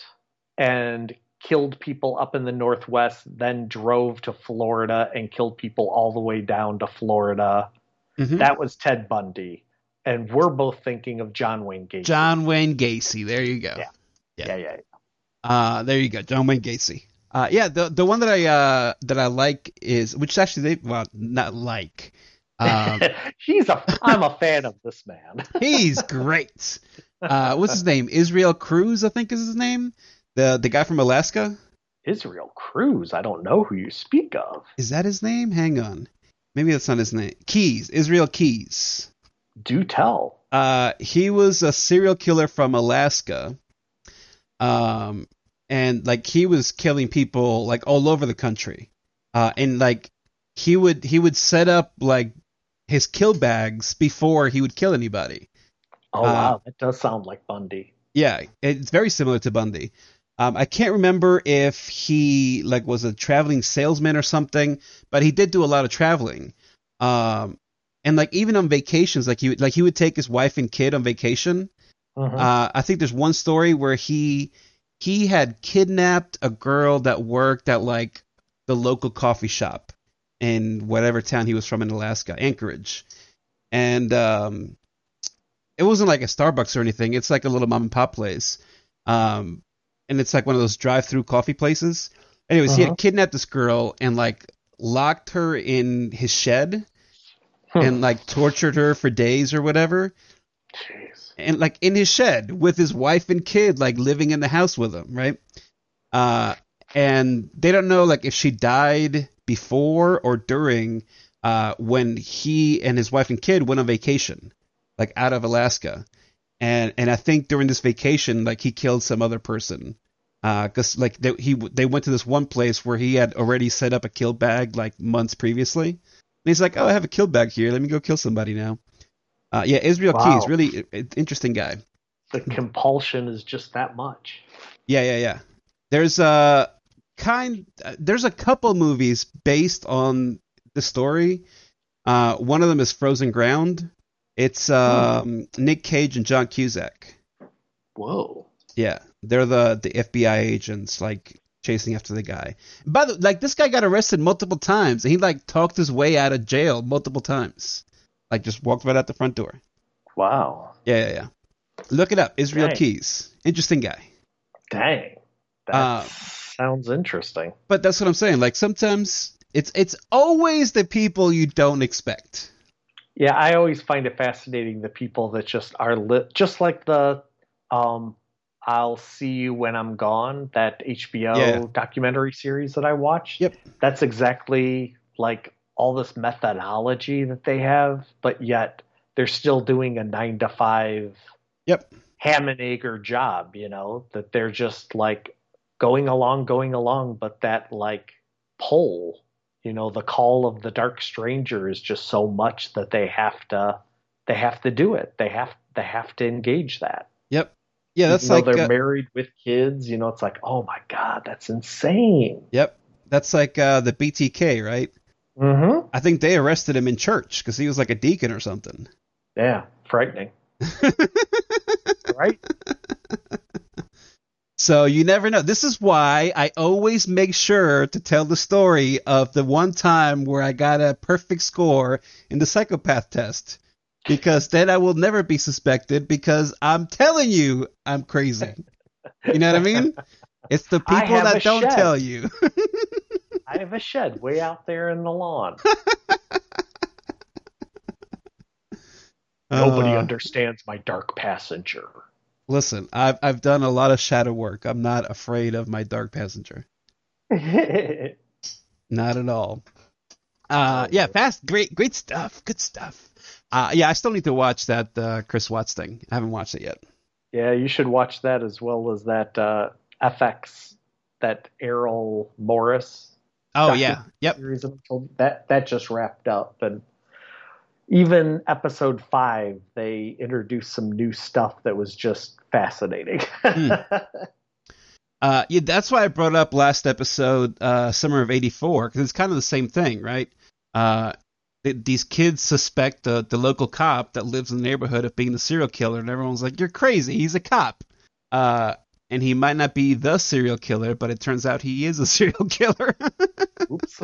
and killed people up in the Northwest, then drove to Florida and killed people all the way down to Florida. Mm-hmm. That was Ted Bundy. And we're both thinking of John Wayne Gacy. John Wayne Gacy. There you go. Yeah. Yeah, yeah, yeah. yeah. Uh, there you go. John Wayne Gacy. Uh, yeah, the the one that I uh, that I like is, which actually they, well, not like. Um, he's a, I'm a fan of this man. He's great. Uh, what's his name? Israel Cruz, I think is his name. The the guy from Alaska. Israel Cruz. I don't know who you speak of. Is that his name? Hang on. Maybe that's not his name. Keys. Israel Keys. Do tell. Uh, he was a serial killer from Alaska. Um, and like he was killing people like all over the country. Uh, and like he would he would set up like his kill bags before he would kill anybody. Oh wow, uh, that does sound like Bundy. Yeah, it's very similar to Bundy. Um, I can't remember if he like was a traveling salesman or something, but he did do a lot of traveling. Um, and like even on vacations, like he would, like he would take his wife and kid on vacation. Uh-huh. Uh, I think there's one story where he he had kidnapped a girl that worked at like the local coffee shop in whatever town he was from in Alaska, Anchorage, and um, it wasn't like a Starbucks or anything. It's like a little mom and pop place. Um. And it's like one of those drive-through coffee places. Anyways, uh-huh. He had kidnapped this girl and like locked her in his shed huh. and like tortured her for days or whatever. Jeez. And like in his shed with his wife and kid, like living in the house with him, right? Uh, and they don't know like if she died before or during uh, when he and his wife and kid went on vacation, like out of Alaska. And and I think during this vacation, like he killed some other person, because uh, like they, he they went to this one place where he had already set up a kill bag like months previously. And he's like, oh, I have a kill bag here. Let me go kill somebody now. Uh, yeah, Israel wow. Keys, really uh, interesting guy. The compulsion is just that much. Yeah, yeah, yeah. There's a kind. Uh, there's a couple movies based on the story. Uh, one of them is Frozen Ground. It's um, hmm. Nick Cage and John Cusack. Whoa. Yeah, they're the, the F B I agents, like chasing after the guy. By the like, this guy got arrested multiple times, and he like talked his way out of jail multiple times. Like, just walked right out the front door. Wow. Yeah, yeah, yeah. Look it up, Israel Dang. Keys. Interesting guy. Dang. That's... sounds interesting. But that's what I'm saying. Like sometimes it's it's always the people you don't expect. Yeah, I always find it fascinating the people that just are lit, just like the um, "I'll See You When I'm Gone," that H B O Yeah. documentary series that I watched. Yep. That's exactly like all this methodology that they have, but yet they're still doing a nine to five Yep. ham and egger job. You know, that they're just like going along, going along, but that like pull. You know, the call of the dark stranger is just so much that they have to they have to do it. They have they have to engage that. Yep. Yeah, that's Even like though they're uh, married with kids, you know, it's like, oh my God, that's insane. Yep. That's like uh, the B T K, right? Mm-hmm. I think they arrested him in church because he was like a deacon or something. Yeah, frightening. Right? So you never know. This is why I always make sure to tell the story of the one time where I got a perfect score in the psychopath test. Because then I will never be suspected because I'm telling you I'm crazy. You know what I mean? It's the I people have that a don't shed. tell you. I have a shed way out there in the lawn. Nobody Uh, understands my dark passenger. Listen, I've I've done a lot of shadow work. I'm not afraid of my dark passenger. Not at all. Uh, yeah, fast, great, great stuff. Good stuff. Uh, yeah, I still need to watch that uh, Chris Watts thing. I haven't watched it yet. Yeah, you should watch that as well as that uh, F X, that Errol Morris. Oh yeah, yep. Series of, that that just wrapped up, and even episode five, they introduced some new stuff that was just fascinating. Mm. Uh, yeah, that's why I brought up last episode, uh, Summer of eighty-four, because it's kind of the same thing, right? Uh, th- these kids suspect the, the local cop that lives in the neighborhood of being the serial killer, and everyone's like, you're crazy, he's a cop. Uh, and he might not be the serial killer, but it turns out he is a serial killer. Oops.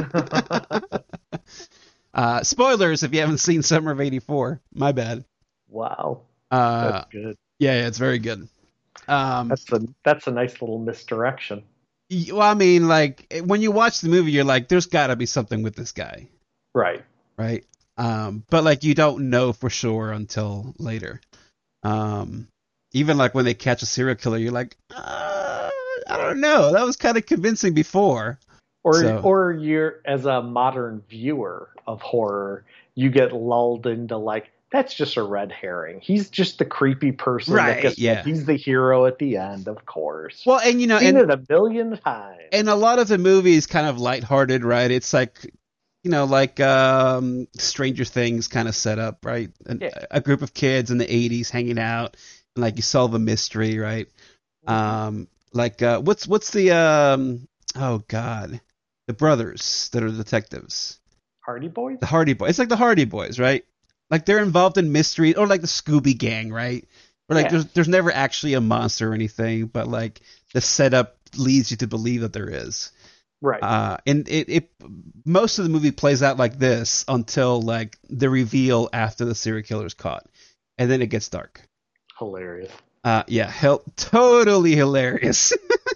uh, spoilers if you haven't seen Summer of eighty-four. My bad. Wow. Uh, That's good. Yeah, yeah, it's very good. Um, That's a that's a nice little misdirection. Well, I mean, like, when you watch the movie, you're like, there's got to be something with this guy. Right. Right? Um, but, like, you don't know for sure until later. Um, even, like, when they catch a serial killer, you're like, uh, I don't know. That was kind of convincing before. Or, So- or you're, as a modern viewer of horror, you get lulled into, like, that's just a red herring. He's just the creepy person. Right, that gets, yeah. He's the hero at the end, of course. Well, and, you know, Seen and, it a million times. and a lot of the movie is kind of lighthearted, right? It's like, you know, like um, Stranger Things kind of set up, right? A, Yeah. a group of kids in the eighties hanging out, and, like, you solve a mystery, right? Um, like, uh, what's what's the, um, oh, God, the brothers that are detectives. Hardy Boys? The Hardy Boys. It's like the Hardy Boys, right? Like, they're involved in mystery, or like the Scooby Gang, right? Or like, Yeah. there's there's never actually a monster or anything, but like the setup leads you to believe that there is. Right. Uh, and it, it most of the movie plays out like this until like the reveal after the serial killer's caught, and then it gets dark. Hilarious. Uh, yeah, hell, totally hilarious.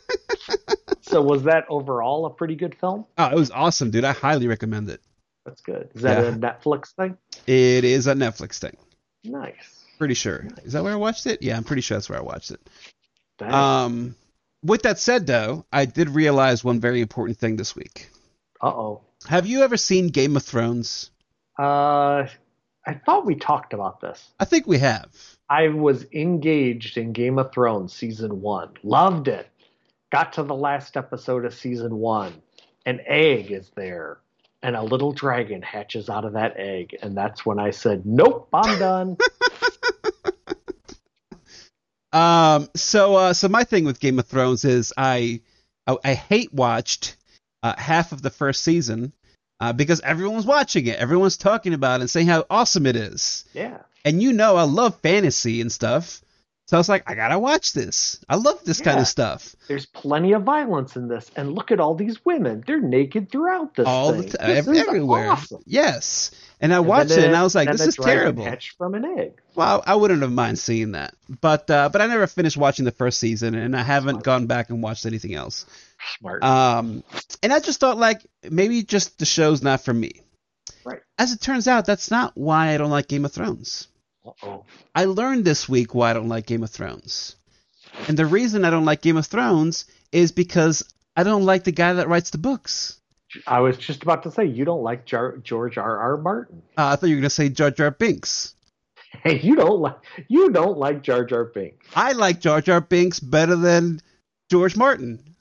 So was that overall a pretty good film? Oh, it was awesome, dude. I highly recommend it. That's good. Is that Yeah. a Netflix thing? It is a Netflix thing. Nice. Pretty sure. Is that where I watched it? Yeah, I'm pretty sure that's where I watched it. Dang. Um, with that said, though, I did realize one very important thing this week. Uh-oh. Have you ever seen Game of Thrones? Uh, I thought we talked about this. I think we have. I was engaged in Game of Thrones season one. Loved it. Got to the last episode of season one. An egg is there. And a little dragon hatches out of that egg. And that's when I said, nope, I'm done. Um, so, uh, so my thing with Game of Thrones is I, I, I hate watched uh, half of the first season uh, because everyone's watching it, everyone's talking about it and saying how awesome it is. Yeah. And you know, I love fantasy and stuff, So I was like, I gotta watch this. I love this yeah. kind of stuff. There's plenty of violence in this, and look at all these women. They're naked throughout this all thing. the time, ev- everywhere. Awesome. Yes, and I and watched it, and I was like, this is terrible. Hatched from an egg. Well, I wouldn't have mind seeing that, but uh, but I never finished watching the first season, and I haven't Smart. gone back and watched anything else. Smart. Um, and I just thought like maybe just the show's not for me. Right. As it turns out, that's not why I don't like Game of Thrones. Uh-oh. I learned this week why I don't like Game of Thrones. And the reason I don't like Game of Thrones is because I don't like the guy that writes the books. I was just about to say, you don't like Jar- George R. R. Martin. Uh, I thought you were going to say Jar Jar Binks. Hey, you don't like you don't like Jar Jar Binks. I like Jar Jar Binks better than George Martin.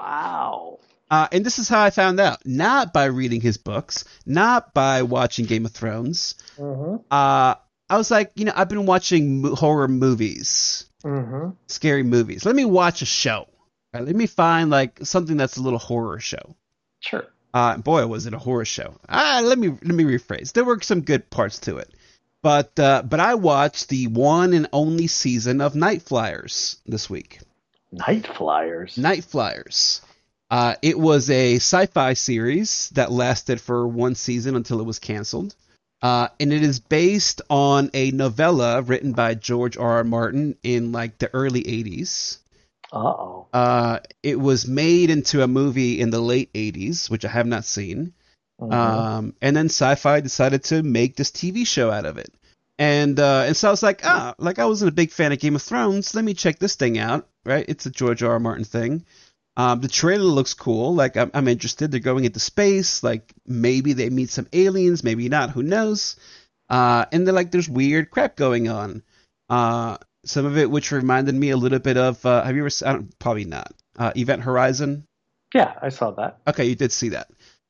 Wow. Uh, and this is how I found out. Not by reading his books, not by watching Game of Thrones. Mm-hmm. Uh, I was like, you know, I've been watching mo- horror movies, mm-hmm. scary movies. Let me watch a show. Right? Let me find like something that's a little horror show. Sure. Uh, boy, was it a horror show. Ah, let me let me rephrase. There were some good parts to it, but uh, but I watched the one and only season of Night Flyers this week. Night Flyers. Night Flyers. Uh, it was a sci-fi series that lasted for one season until it was canceled. Uh, and it is based on a novella written by George R. R. Martin in like the early eighties. Uh-oh. Uh, it was made into a movie in the late eighties, which I have not seen. Mm-hmm. Um, and then Sci-Fi decided to make this T V show out of it. And uh, and so I was like, ah, like I wasn't a big fan of Game of Thrones. Let me check this thing out, right? It's a George R. R. Martin thing. Um, the trailer looks cool. Like I'm, I'm interested. They're going into space. Like maybe they meet some aliens, maybe not. Who knows? Uh, and then like there's weird crap going on. Uh, some of it which reminded me a little bit of. Uh, have you ever? I don't, probably not. Uh, Event Horizon. Yeah, I saw that. Okay, you did see that.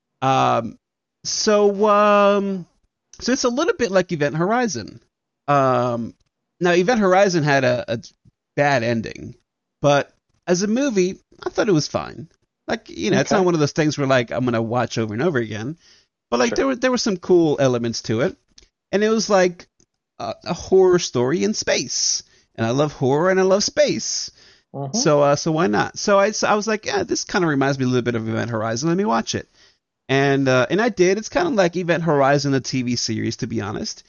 Um, so um, so it's a little bit like Event Horizon. Um, now Event Horizon had a, a bad ending, but as a movie, I thought it was fine. Like, you know, okay. It's not one of those things where, like, I'm going to watch over and over again. But, like, sure. there were there were some cool elements to it. And it was, like, a, a horror story in space. And I love horror and I love space. Uh-huh. So uh, so why not? So I, so I was like, yeah, this kind of reminds me a little bit of Event Horizon. Let me watch it. And uh, and I did. It's kind of like Event Horizon, the T V series, to be honest.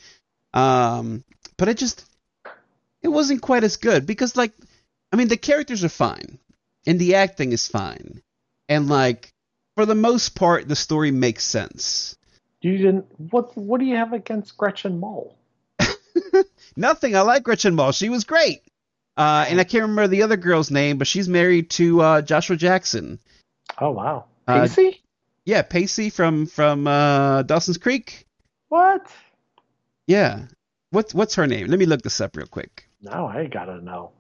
Um, but it just, it wasn't quite as good. Because, like, I mean, the characters are fine, and the acting is fine, and like for the most part, the story makes sense. You didn't. What What do you have against Gretchen Mol? Nothing. I like Gretchen Mol. She was great. Uh, and I can't remember the other girl's name, but she's married to uh, Joshua Jackson. Oh wow, Pacey? Uh, yeah, Pacey from from uh, Dawson's Creek. What? Yeah. What's What's her name? Let me look this up real quick. Now I gotta know.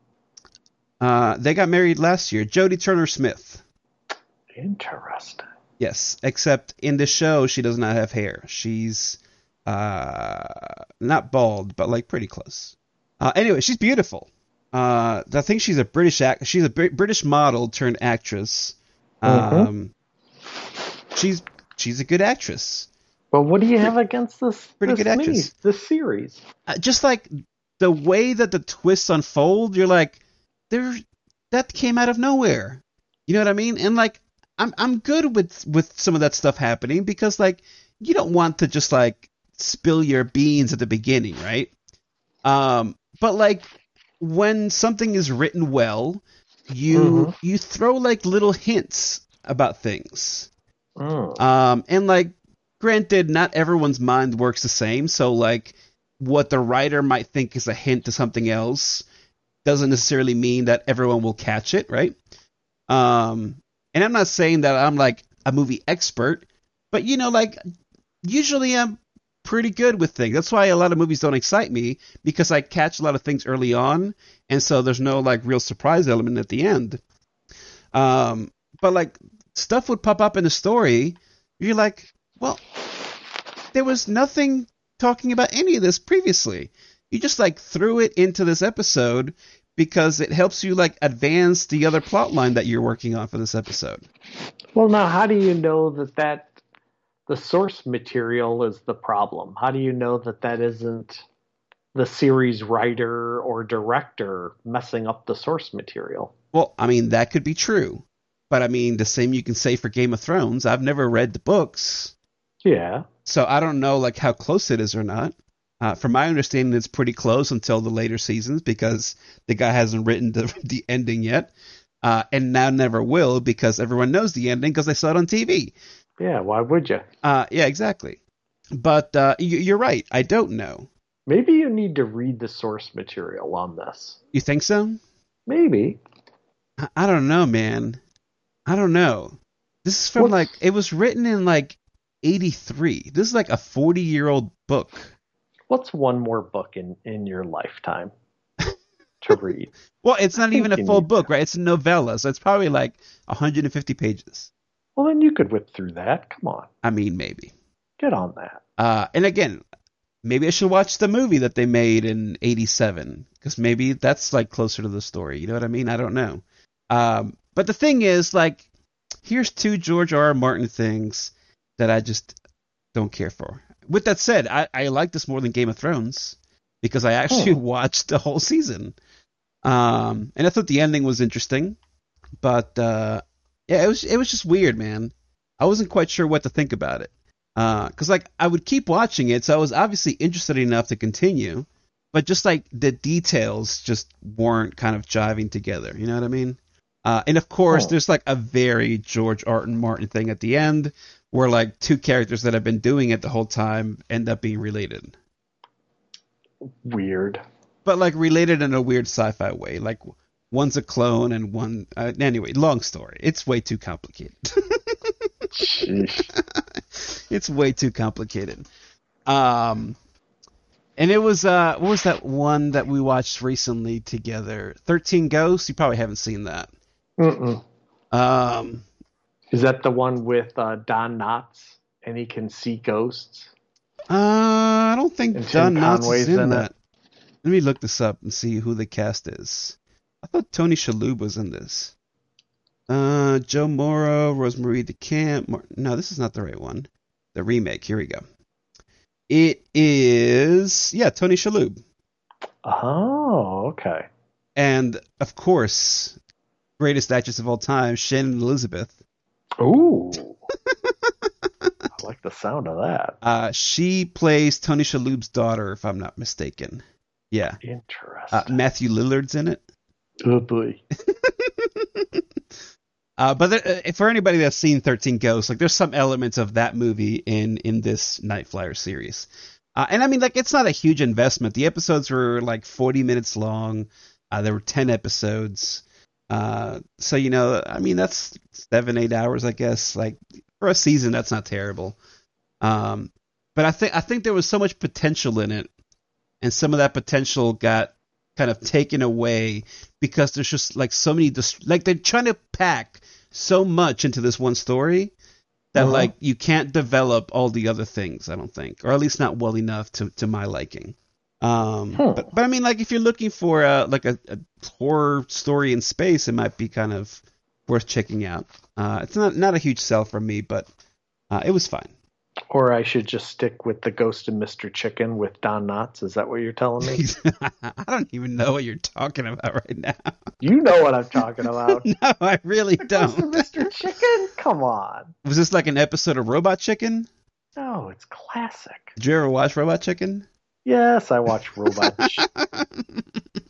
Uh, they got married last year. Jodie Turner-Smith. Interesting. Yes, except in the show, she does not have hair. She's uh, not bald, but like pretty close. Uh, anyway, she's beautiful. Uh, I think she's a British act. She's a Br- British model turned actress. Um, mm-hmm. She's she's a good actress. Well, what do you have against this? Pretty this good actress. Mini, this series. Uh, just like the way that the twists unfold, you're like, there. That came out of nowhere. You know what I mean? And like, I'm I'm good with with some of that stuff happening because like you don't want to just like spill your beans at the beginning, right? Um, but like when something is written well, you mm-hmm. you throw like little hints about things. Mm. Um, and like, granted, not everyone's mind works the same. So like, what the writer might think is a hint to something else doesn't necessarily mean that everyone will catch it, right? Um, and I'm not saying that I'm like a movie expert, but you know, like usually I'm pretty good with things. That's why a lot of movies don't excite me because I catch a lot of things early on, and so there's no like real surprise element at the end. Um, but like stuff would pop up in the story, you're like, well, there was nothing talking about any of this previously. You just like threw it into this episode because it helps you like advance the other plot line that you're working on for this episode. Well, now how do you know that that the source material is the problem? How do you know that that isn't the series writer or director messing up the source material. Well, I mean, that could be true. But I mean, the same you can say for Game of Thrones. I've never read the books. Yeah. So I don't know like how close it is or not. Uh, from my understanding, it's pretty close until the later seasons because the guy hasn't written the, the ending yet. Uh, and now never will because everyone knows the ending because they saw it on T V. Yeah, why would you? Uh, yeah, exactly. But uh, you, you're right. I don't know. Maybe you need to read the source material on this. You think so? Maybe. I, I don't know, man. I don't know. This is from What's... like, it was written in like eighty-three. This is like a forty-year-old book. What's one more book in, in your lifetime to read? Well, it's not even a full book, to. right? It's a novella, so it's probably like one hundred fifty pages. Well, then you could whip through that. Come on. I mean, maybe. Get on that. Uh, and again, maybe I should watch the movie that they made in eighty-seven, because maybe that's like closer to the story. You know what I mean? I don't know. Um, but the thing is, like, here's two George R. R. Martin things that I just don't care for. With that said, I, I like this more than Game of Thrones because I actually oh. watched the whole season. Um, and I thought the ending was interesting, but uh, yeah, it was it was just weird, man. I wasn't quite sure what to think about it. Because uh, like I would keep watching it, so I was obviously interested enough to continue, but just like the details just weren't kind of jiving together. You know what I mean? Uh, and of course, oh. there's like a very George R. R. Martin thing at the end, where like two characters that have been doing it the whole time end up being related. Weird. But like related in a weird sci-fi way. Like one's a clone and one. Uh, anyway, long story. It's way too complicated. It's way too complicated. Um, and it was uh, what was that one that we watched recently together? thirteen Ghosts. You probably haven't seen that. Mm-mm. Um, is that the one with uh, Don Knotts and he can see ghosts? Uh, I don't think and Don Knotts is in, in that. It. Let me look this up and see who the cast is. I thought Tony Shalhoub was in this. Uh, Joe Morrow, Rosemary DeCamp. Mar- no, this is not the right one. The remake. Here we go. It is, yeah, Tony Shalhoub. Oh, okay. And, of course, greatest actress of all time, Shannon Elizabeth. Ooh. I like the sound of that. Uh, she plays Tony Shalhoub's daughter, if I'm not mistaken. Yeah. Interesting. Uh, Matthew Lillard's in it. Oh, boy. Uh, but there, for anybody that's seen thirteen Ghosts, like there's some elements of that movie in, in this Night Flyer series. Uh, and I mean, like, it's not a huge investment. The episodes were like forty minutes long. Uh, there were ten episodes. Uh, so, you know, I mean, that's seven, eight hours, I guess. Like for a season, that's not terrible. Um, but I think, I think there was so much potential in it, and some of that potential got kind of taken away because there's just like so many dist- like they're trying to pack so much into this one story that uh-huh. like you can't develop all the other things, I don't think, or at least not well enough to, to my liking. Um, huh. but, but I mean, like if you're looking for a, like a, a horror story in space, it might be kind of worth checking out. Uh, it's not not a huge sell for me, but uh, it was fine. Or I should just stick with the Ghost of Mister Chicken with Don Knotts. Is that what you're telling me? I don't even know what you're talking about right now. You know what I'm talking about. No, I really the don't. Ghost of Mister Chicken? Come on. Was this like an episode of Robot Chicken? No, it's classic. Did you ever watch Robot Chicken? Yes, I watched Robot Chicken.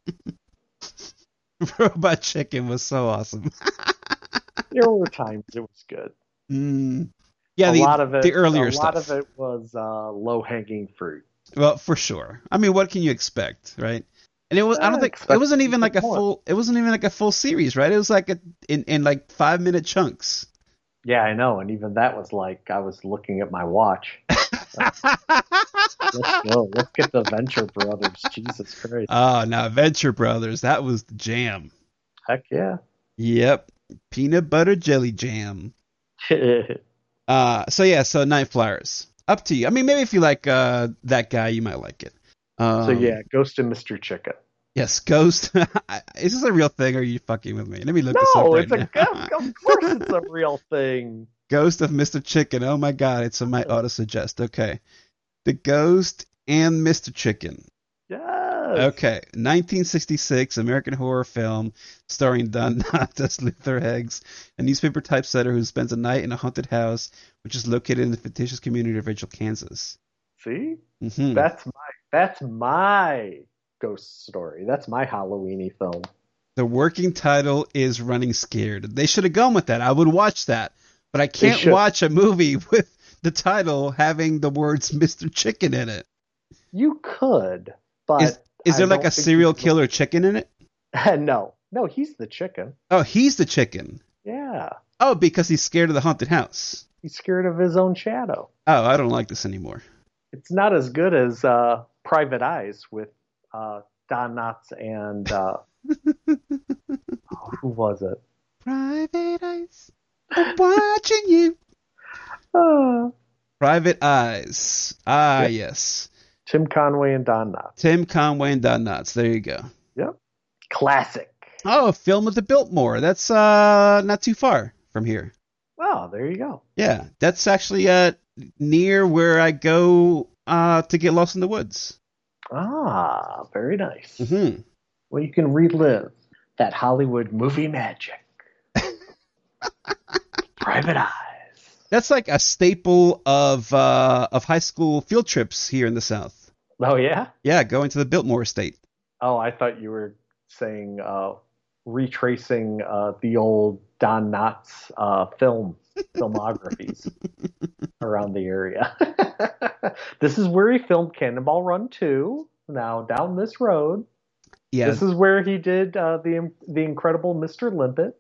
Robot Chicken was so awesome. There were times it was good. Mm. Yeah, a the, lot of it, the earlier a stuff. lot of it was uh, low-hanging fruit. Well, for sure. I mean, what can you expect, right? And it was I don't think it wasn't even like a more. full it wasn't even like a full series, right? It was like a, in in like five minute chunks. Yeah, I know, and even that was like I was looking at my watch. Let's go. Let's get the Venture Brothers. Jesus Christ. Oh, now Venture Brothers, that was the jam. Heck yeah. Yep. Peanut butter jelly jam. Uh, so yeah, so Night Flyers. Up to you. I mean, maybe if you like uh, that guy, you might like it. Um, so yeah, Ghost and Mister Chicken. Yes, Ghost. Is this a real thing, or are you fucking with me? Let me look no, this up right it's a now. Ghost. Of course it's a real thing. Ghost of Mister Chicken. Oh my god, it's on my auto-suggest. Okay. The Ghost and Mister Chicken. Yes. Okay, nineteen sixty-six American horror film starring Don Knotts as Luther Heggs, a newspaper typesetter who spends a night in a haunted house, which is located in the fictitious community of Rachel, Kansas. See, Mm-hmm. that's my that's my ghost story. That's my Halloweeny film. The working title is Running Scared. They should have gone with that. I would watch that, but I can't watch a movie with the title having the words Mister Chicken in it. You could, but is, is there like a serial killer chicken in it? no, no, he's the chicken. Oh, he's the chicken. Yeah. Oh, because he's scared of the haunted house. He's scared of his own shadow. Oh, I don't like this anymore. It's not as good as uh, Private Eyes with uh, Don Knotts and uh, oh, who was it? Private Eyes, I'm watching you. Uh, Private Eyes. Ah, yeah. yes. Tim Conway and Don Knotts. Tim Conway and Don Knotts. There you go. Yep. Classic. Oh, a film at the Biltmore. That's uh not too far from here. Oh, there you go. Yeah, that's actually uh near where I go uh to get lost in the woods. Ah, very nice. Mm-hmm. Well, you can relive that Hollywood movie magic. Private Eyes. That's like a staple of uh of high school field trips here in the South. Oh, yeah? Yeah, going to the Biltmore Estate. Oh, I thought you were saying uh, retracing uh, the old Don Knotts uh, film filmographies around the area. This is where he filmed Cannonball Run two. Now, down this road. Yeah. This is where he did uh, the the incredible Mister Limpet.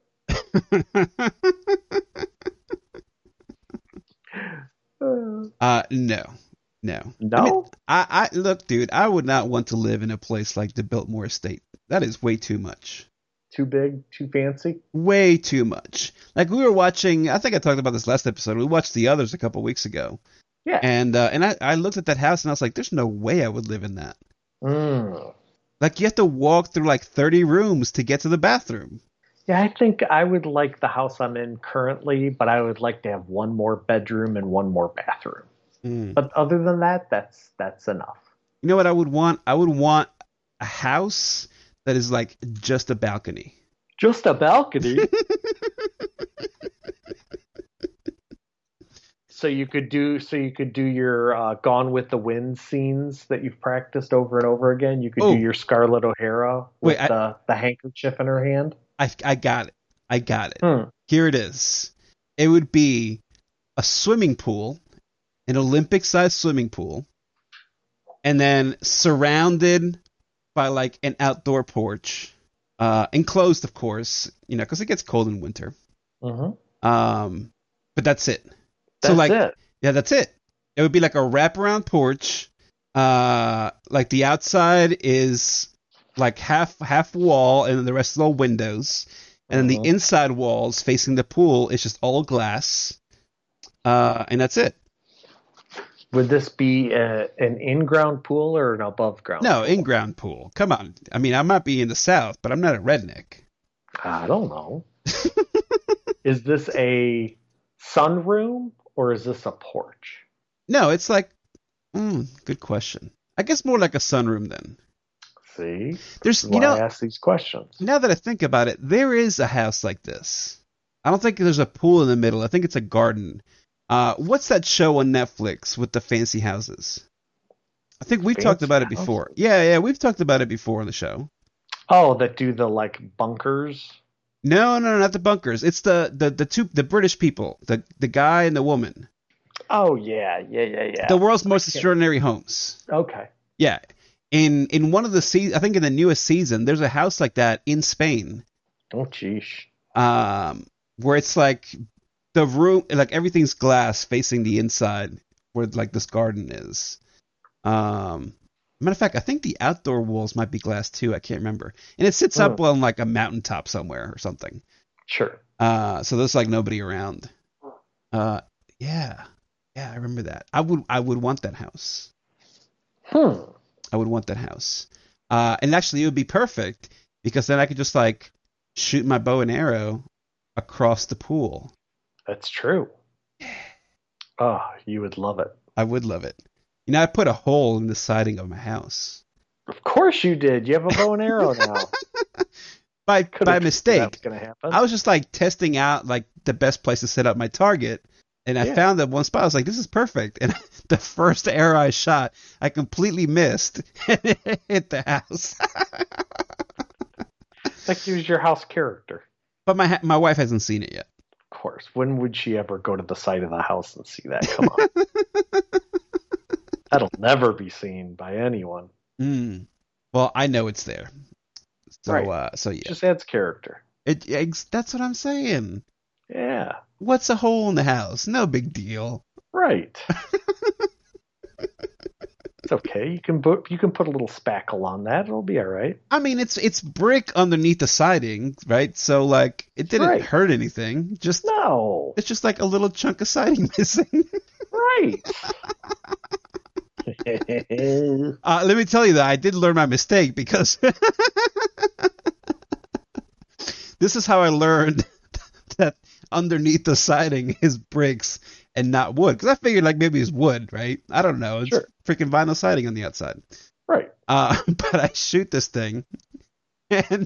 uh, no. No. No? I, mean, I, I look, dude, I would not want to live in a place like the Biltmore Estate. That is way too much. Too big, too fancy? Way too much. Like we were watching, I think I talked about this last episode. We watched The Others a couple weeks ago. Yeah. And uh, and I, I looked at that house and I was like, there's no way I would live in that. Mm. Like you have to walk through like thirty rooms to get to the bathroom. Yeah, I think I would like the house I'm in currently, but I would like to have one more bedroom and one more bathroom. Mm. But other than that, that's that's enough. You know what I would want? I would want a house that is like just a balcony. Just a balcony? So you could do so you could do your uh, Gone with the Wind scenes that you've practiced over and over again. You could oh. do your Scarlett O'Hara with Wait, I, the, the handkerchief in her hand. I I got it. I got it. Hmm. Here it is. It would be a swimming pool, an Olympic-sized swimming pool, and then surrounded by like an outdoor porch, uh, enclosed, of course, you know, because it gets cold in winter. Mm-hmm. Um, but that's it. That's so like, it. Yeah, that's it. It would be like a wraparound porch. Uh, like the outside is like half half wall, and then the rest is all windows. And then Mhm. the inside walls facing the pool is just all glass. Uh, and that's it. Would this be a, an in-ground pool or an above-ground? No, in-ground pool. Come on. I mean, I might be in the South, but I'm not a redneck. I don't know. Is this a sunroom or is this a porch? No, it's like, mm, good question. I guess more like a sunroom then. See, There's, why you know, I ask these questions. now that I think about it, there is a house like this. I don't think there's a pool in the middle. I think it's a garden. Uh, what's that show on Netflix with the fancy houses? I think we've Fancy talked about it before. houses? Yeah, yeah, we've talked about it before on the show. Oh, that do the like bunkers? No, no, no, not the bunkers. It's the the the two the British people, the the guy and the woman. Oh yeah, yeah, yeah, yeah. The world's most extraordinary homes. Okay. Yeah. In in one of the se- I think in the newest season, there's a house like that in Spain. Oh, geesh. Um, where it's like the room, like everything's glass facing the inside, where like this garden is. Um, matter of fact, I think the outdoor walls might be glass too. I can't remember. And it sits up Hmm. on like a mountaintop somewhere or something. Sure. Uh, so there's like nobody around. Uh, yeah, yeah, I remember that. I would I would want that house. Hmm. I would want that house. Uh, and actually, it would be perfect because then I could just like shoot my bow and arrow across the pool. That's true. Oh, you would love it. I would love it. You know, I put a hole in the siding of my house. Of course you did. You have a bow and arrow now. by by mistake. Gonna happen. I was just like testing out like the best place to set up my target, and I yeah. found that one spot. I was like, "This is perfect." And the first arrow I shot, I completely missed and it hit the house. Like he was your house character. But my my wife hasn't seen it yet. Of course. When would she ever go to the side of the house and see that? Come on. That'll never be seen by anyone. Mm. Well, I know it's there. So, right. uh, so yeah. It just adds character. It, it that's what I'm saying. Yeah. What's a hole in the house? No big deal. Right. It's okay. You can put you can put a little spackle on that. It'll be all right. I mean, it's it's brick underneath the siding, right? So like, it didn't right. hurt anything. Just no. It's just like a little chunk of siding missing. Right. uh, let me tell you that I did learn my mistake because this is how I learned that underneath the siding is bricks and not wood. Because I figured like maybe it's wood, right? I don't know. It's sure. freaking vinyl siding on the outside. Right. Uh, but I shoot this thing and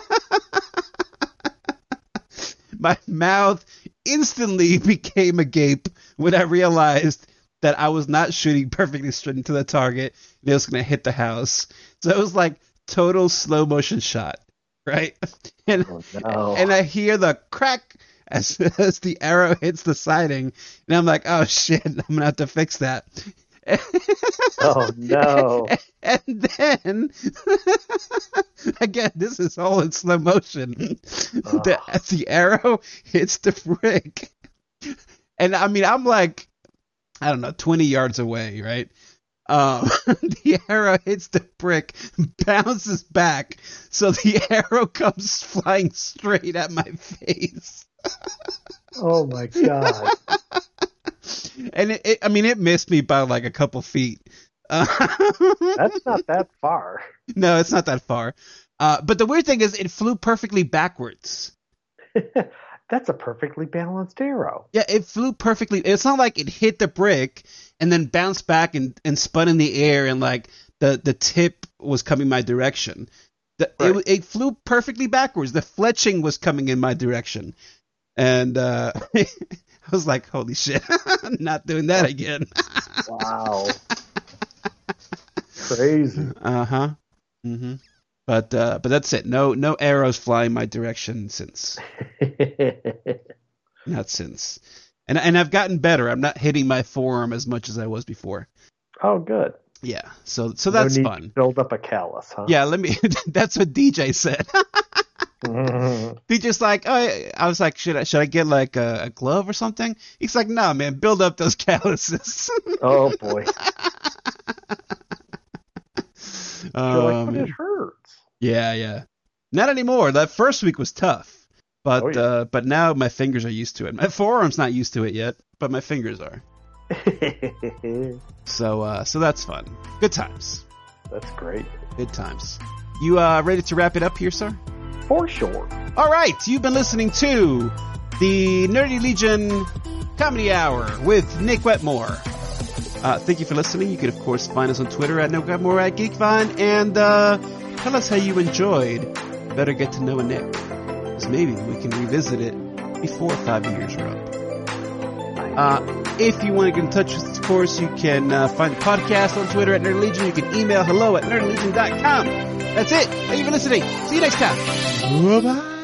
my mouth instantly became agape when I realized that I was not shooting perfectly straight into the target and it was going to hit the house. So it was like total slow motion shot, right? And, oh, no. and I hear the crack as, as the arrow hits the siding. And I'm like, oh shit, I'm going to have to fix that. Oh no. And then, again, this is all in slow motion. Oh. The, as the arrow hits the brick. And I mean, I'm like, I don't know, twenty yards away, right? Um, the arrow hits the brick, bounces back, so the arrow comes flying straight at my face. Oh my god! And it, it, I mean, it missed me by like a couple feet. Uh, That's not that far. No, it's not that far. Uh, but the weird thing is, it flew perfectly backwards. That's a perfectly balanced arrow. Yeah, it flew perfectly. It's not like it hit the brick and then bounced back and, and spun in the air and like the, the tip was coming my direction. The, right. it, it flew perfectly backwards. The fletching was coming in my direction. And uh, I was like, holy shit, I'm not doing that again. Wow. Crazy. Uh-huh. Mm-hmm. But uh, but that's it. No no arrows flying my direction since. Not since. And and I've gotten better. I'm not hitting my forearm as much as I was before. Oh, good. Yeah. So so that's no need fun. To build up a callus, huh? Yeah. Let me. That's what D J said. Mm-hmm. D J's like, oh, I, I was like, should I should I get like a, a glove or something? He's like, no, man, build up those calluses. Oh boy. Um, You're like, but it hurts. Yeah, yeah. Not anymore. That first week was tough, but oh, yeah. uh, but now my fingers are used to it. My forearm's not used to it yet, but my fingers are. so uh, so that's fun. Good times. That's great. Good times. You uh, ready to wrap it up here, sir? For sure. All right. You've been listening to the Nerdy Legion Comedy Hour with Nick Wetmore. Uh, thank you for listening. You can, of course, find us on Twitter at Nick Wetmore at GeekVine, and uh, tell us how you enjoyed Better Get to Know a Nick, because maybe we can revisit it before five years are up. Uh, if you want to get in touch with us, of course, you can uh, find the podcast on Twitter at Nerdy Legion. You can email hello at nerdy legion dot com. That's it. Thank you for listening. See you next time. Bye-bye.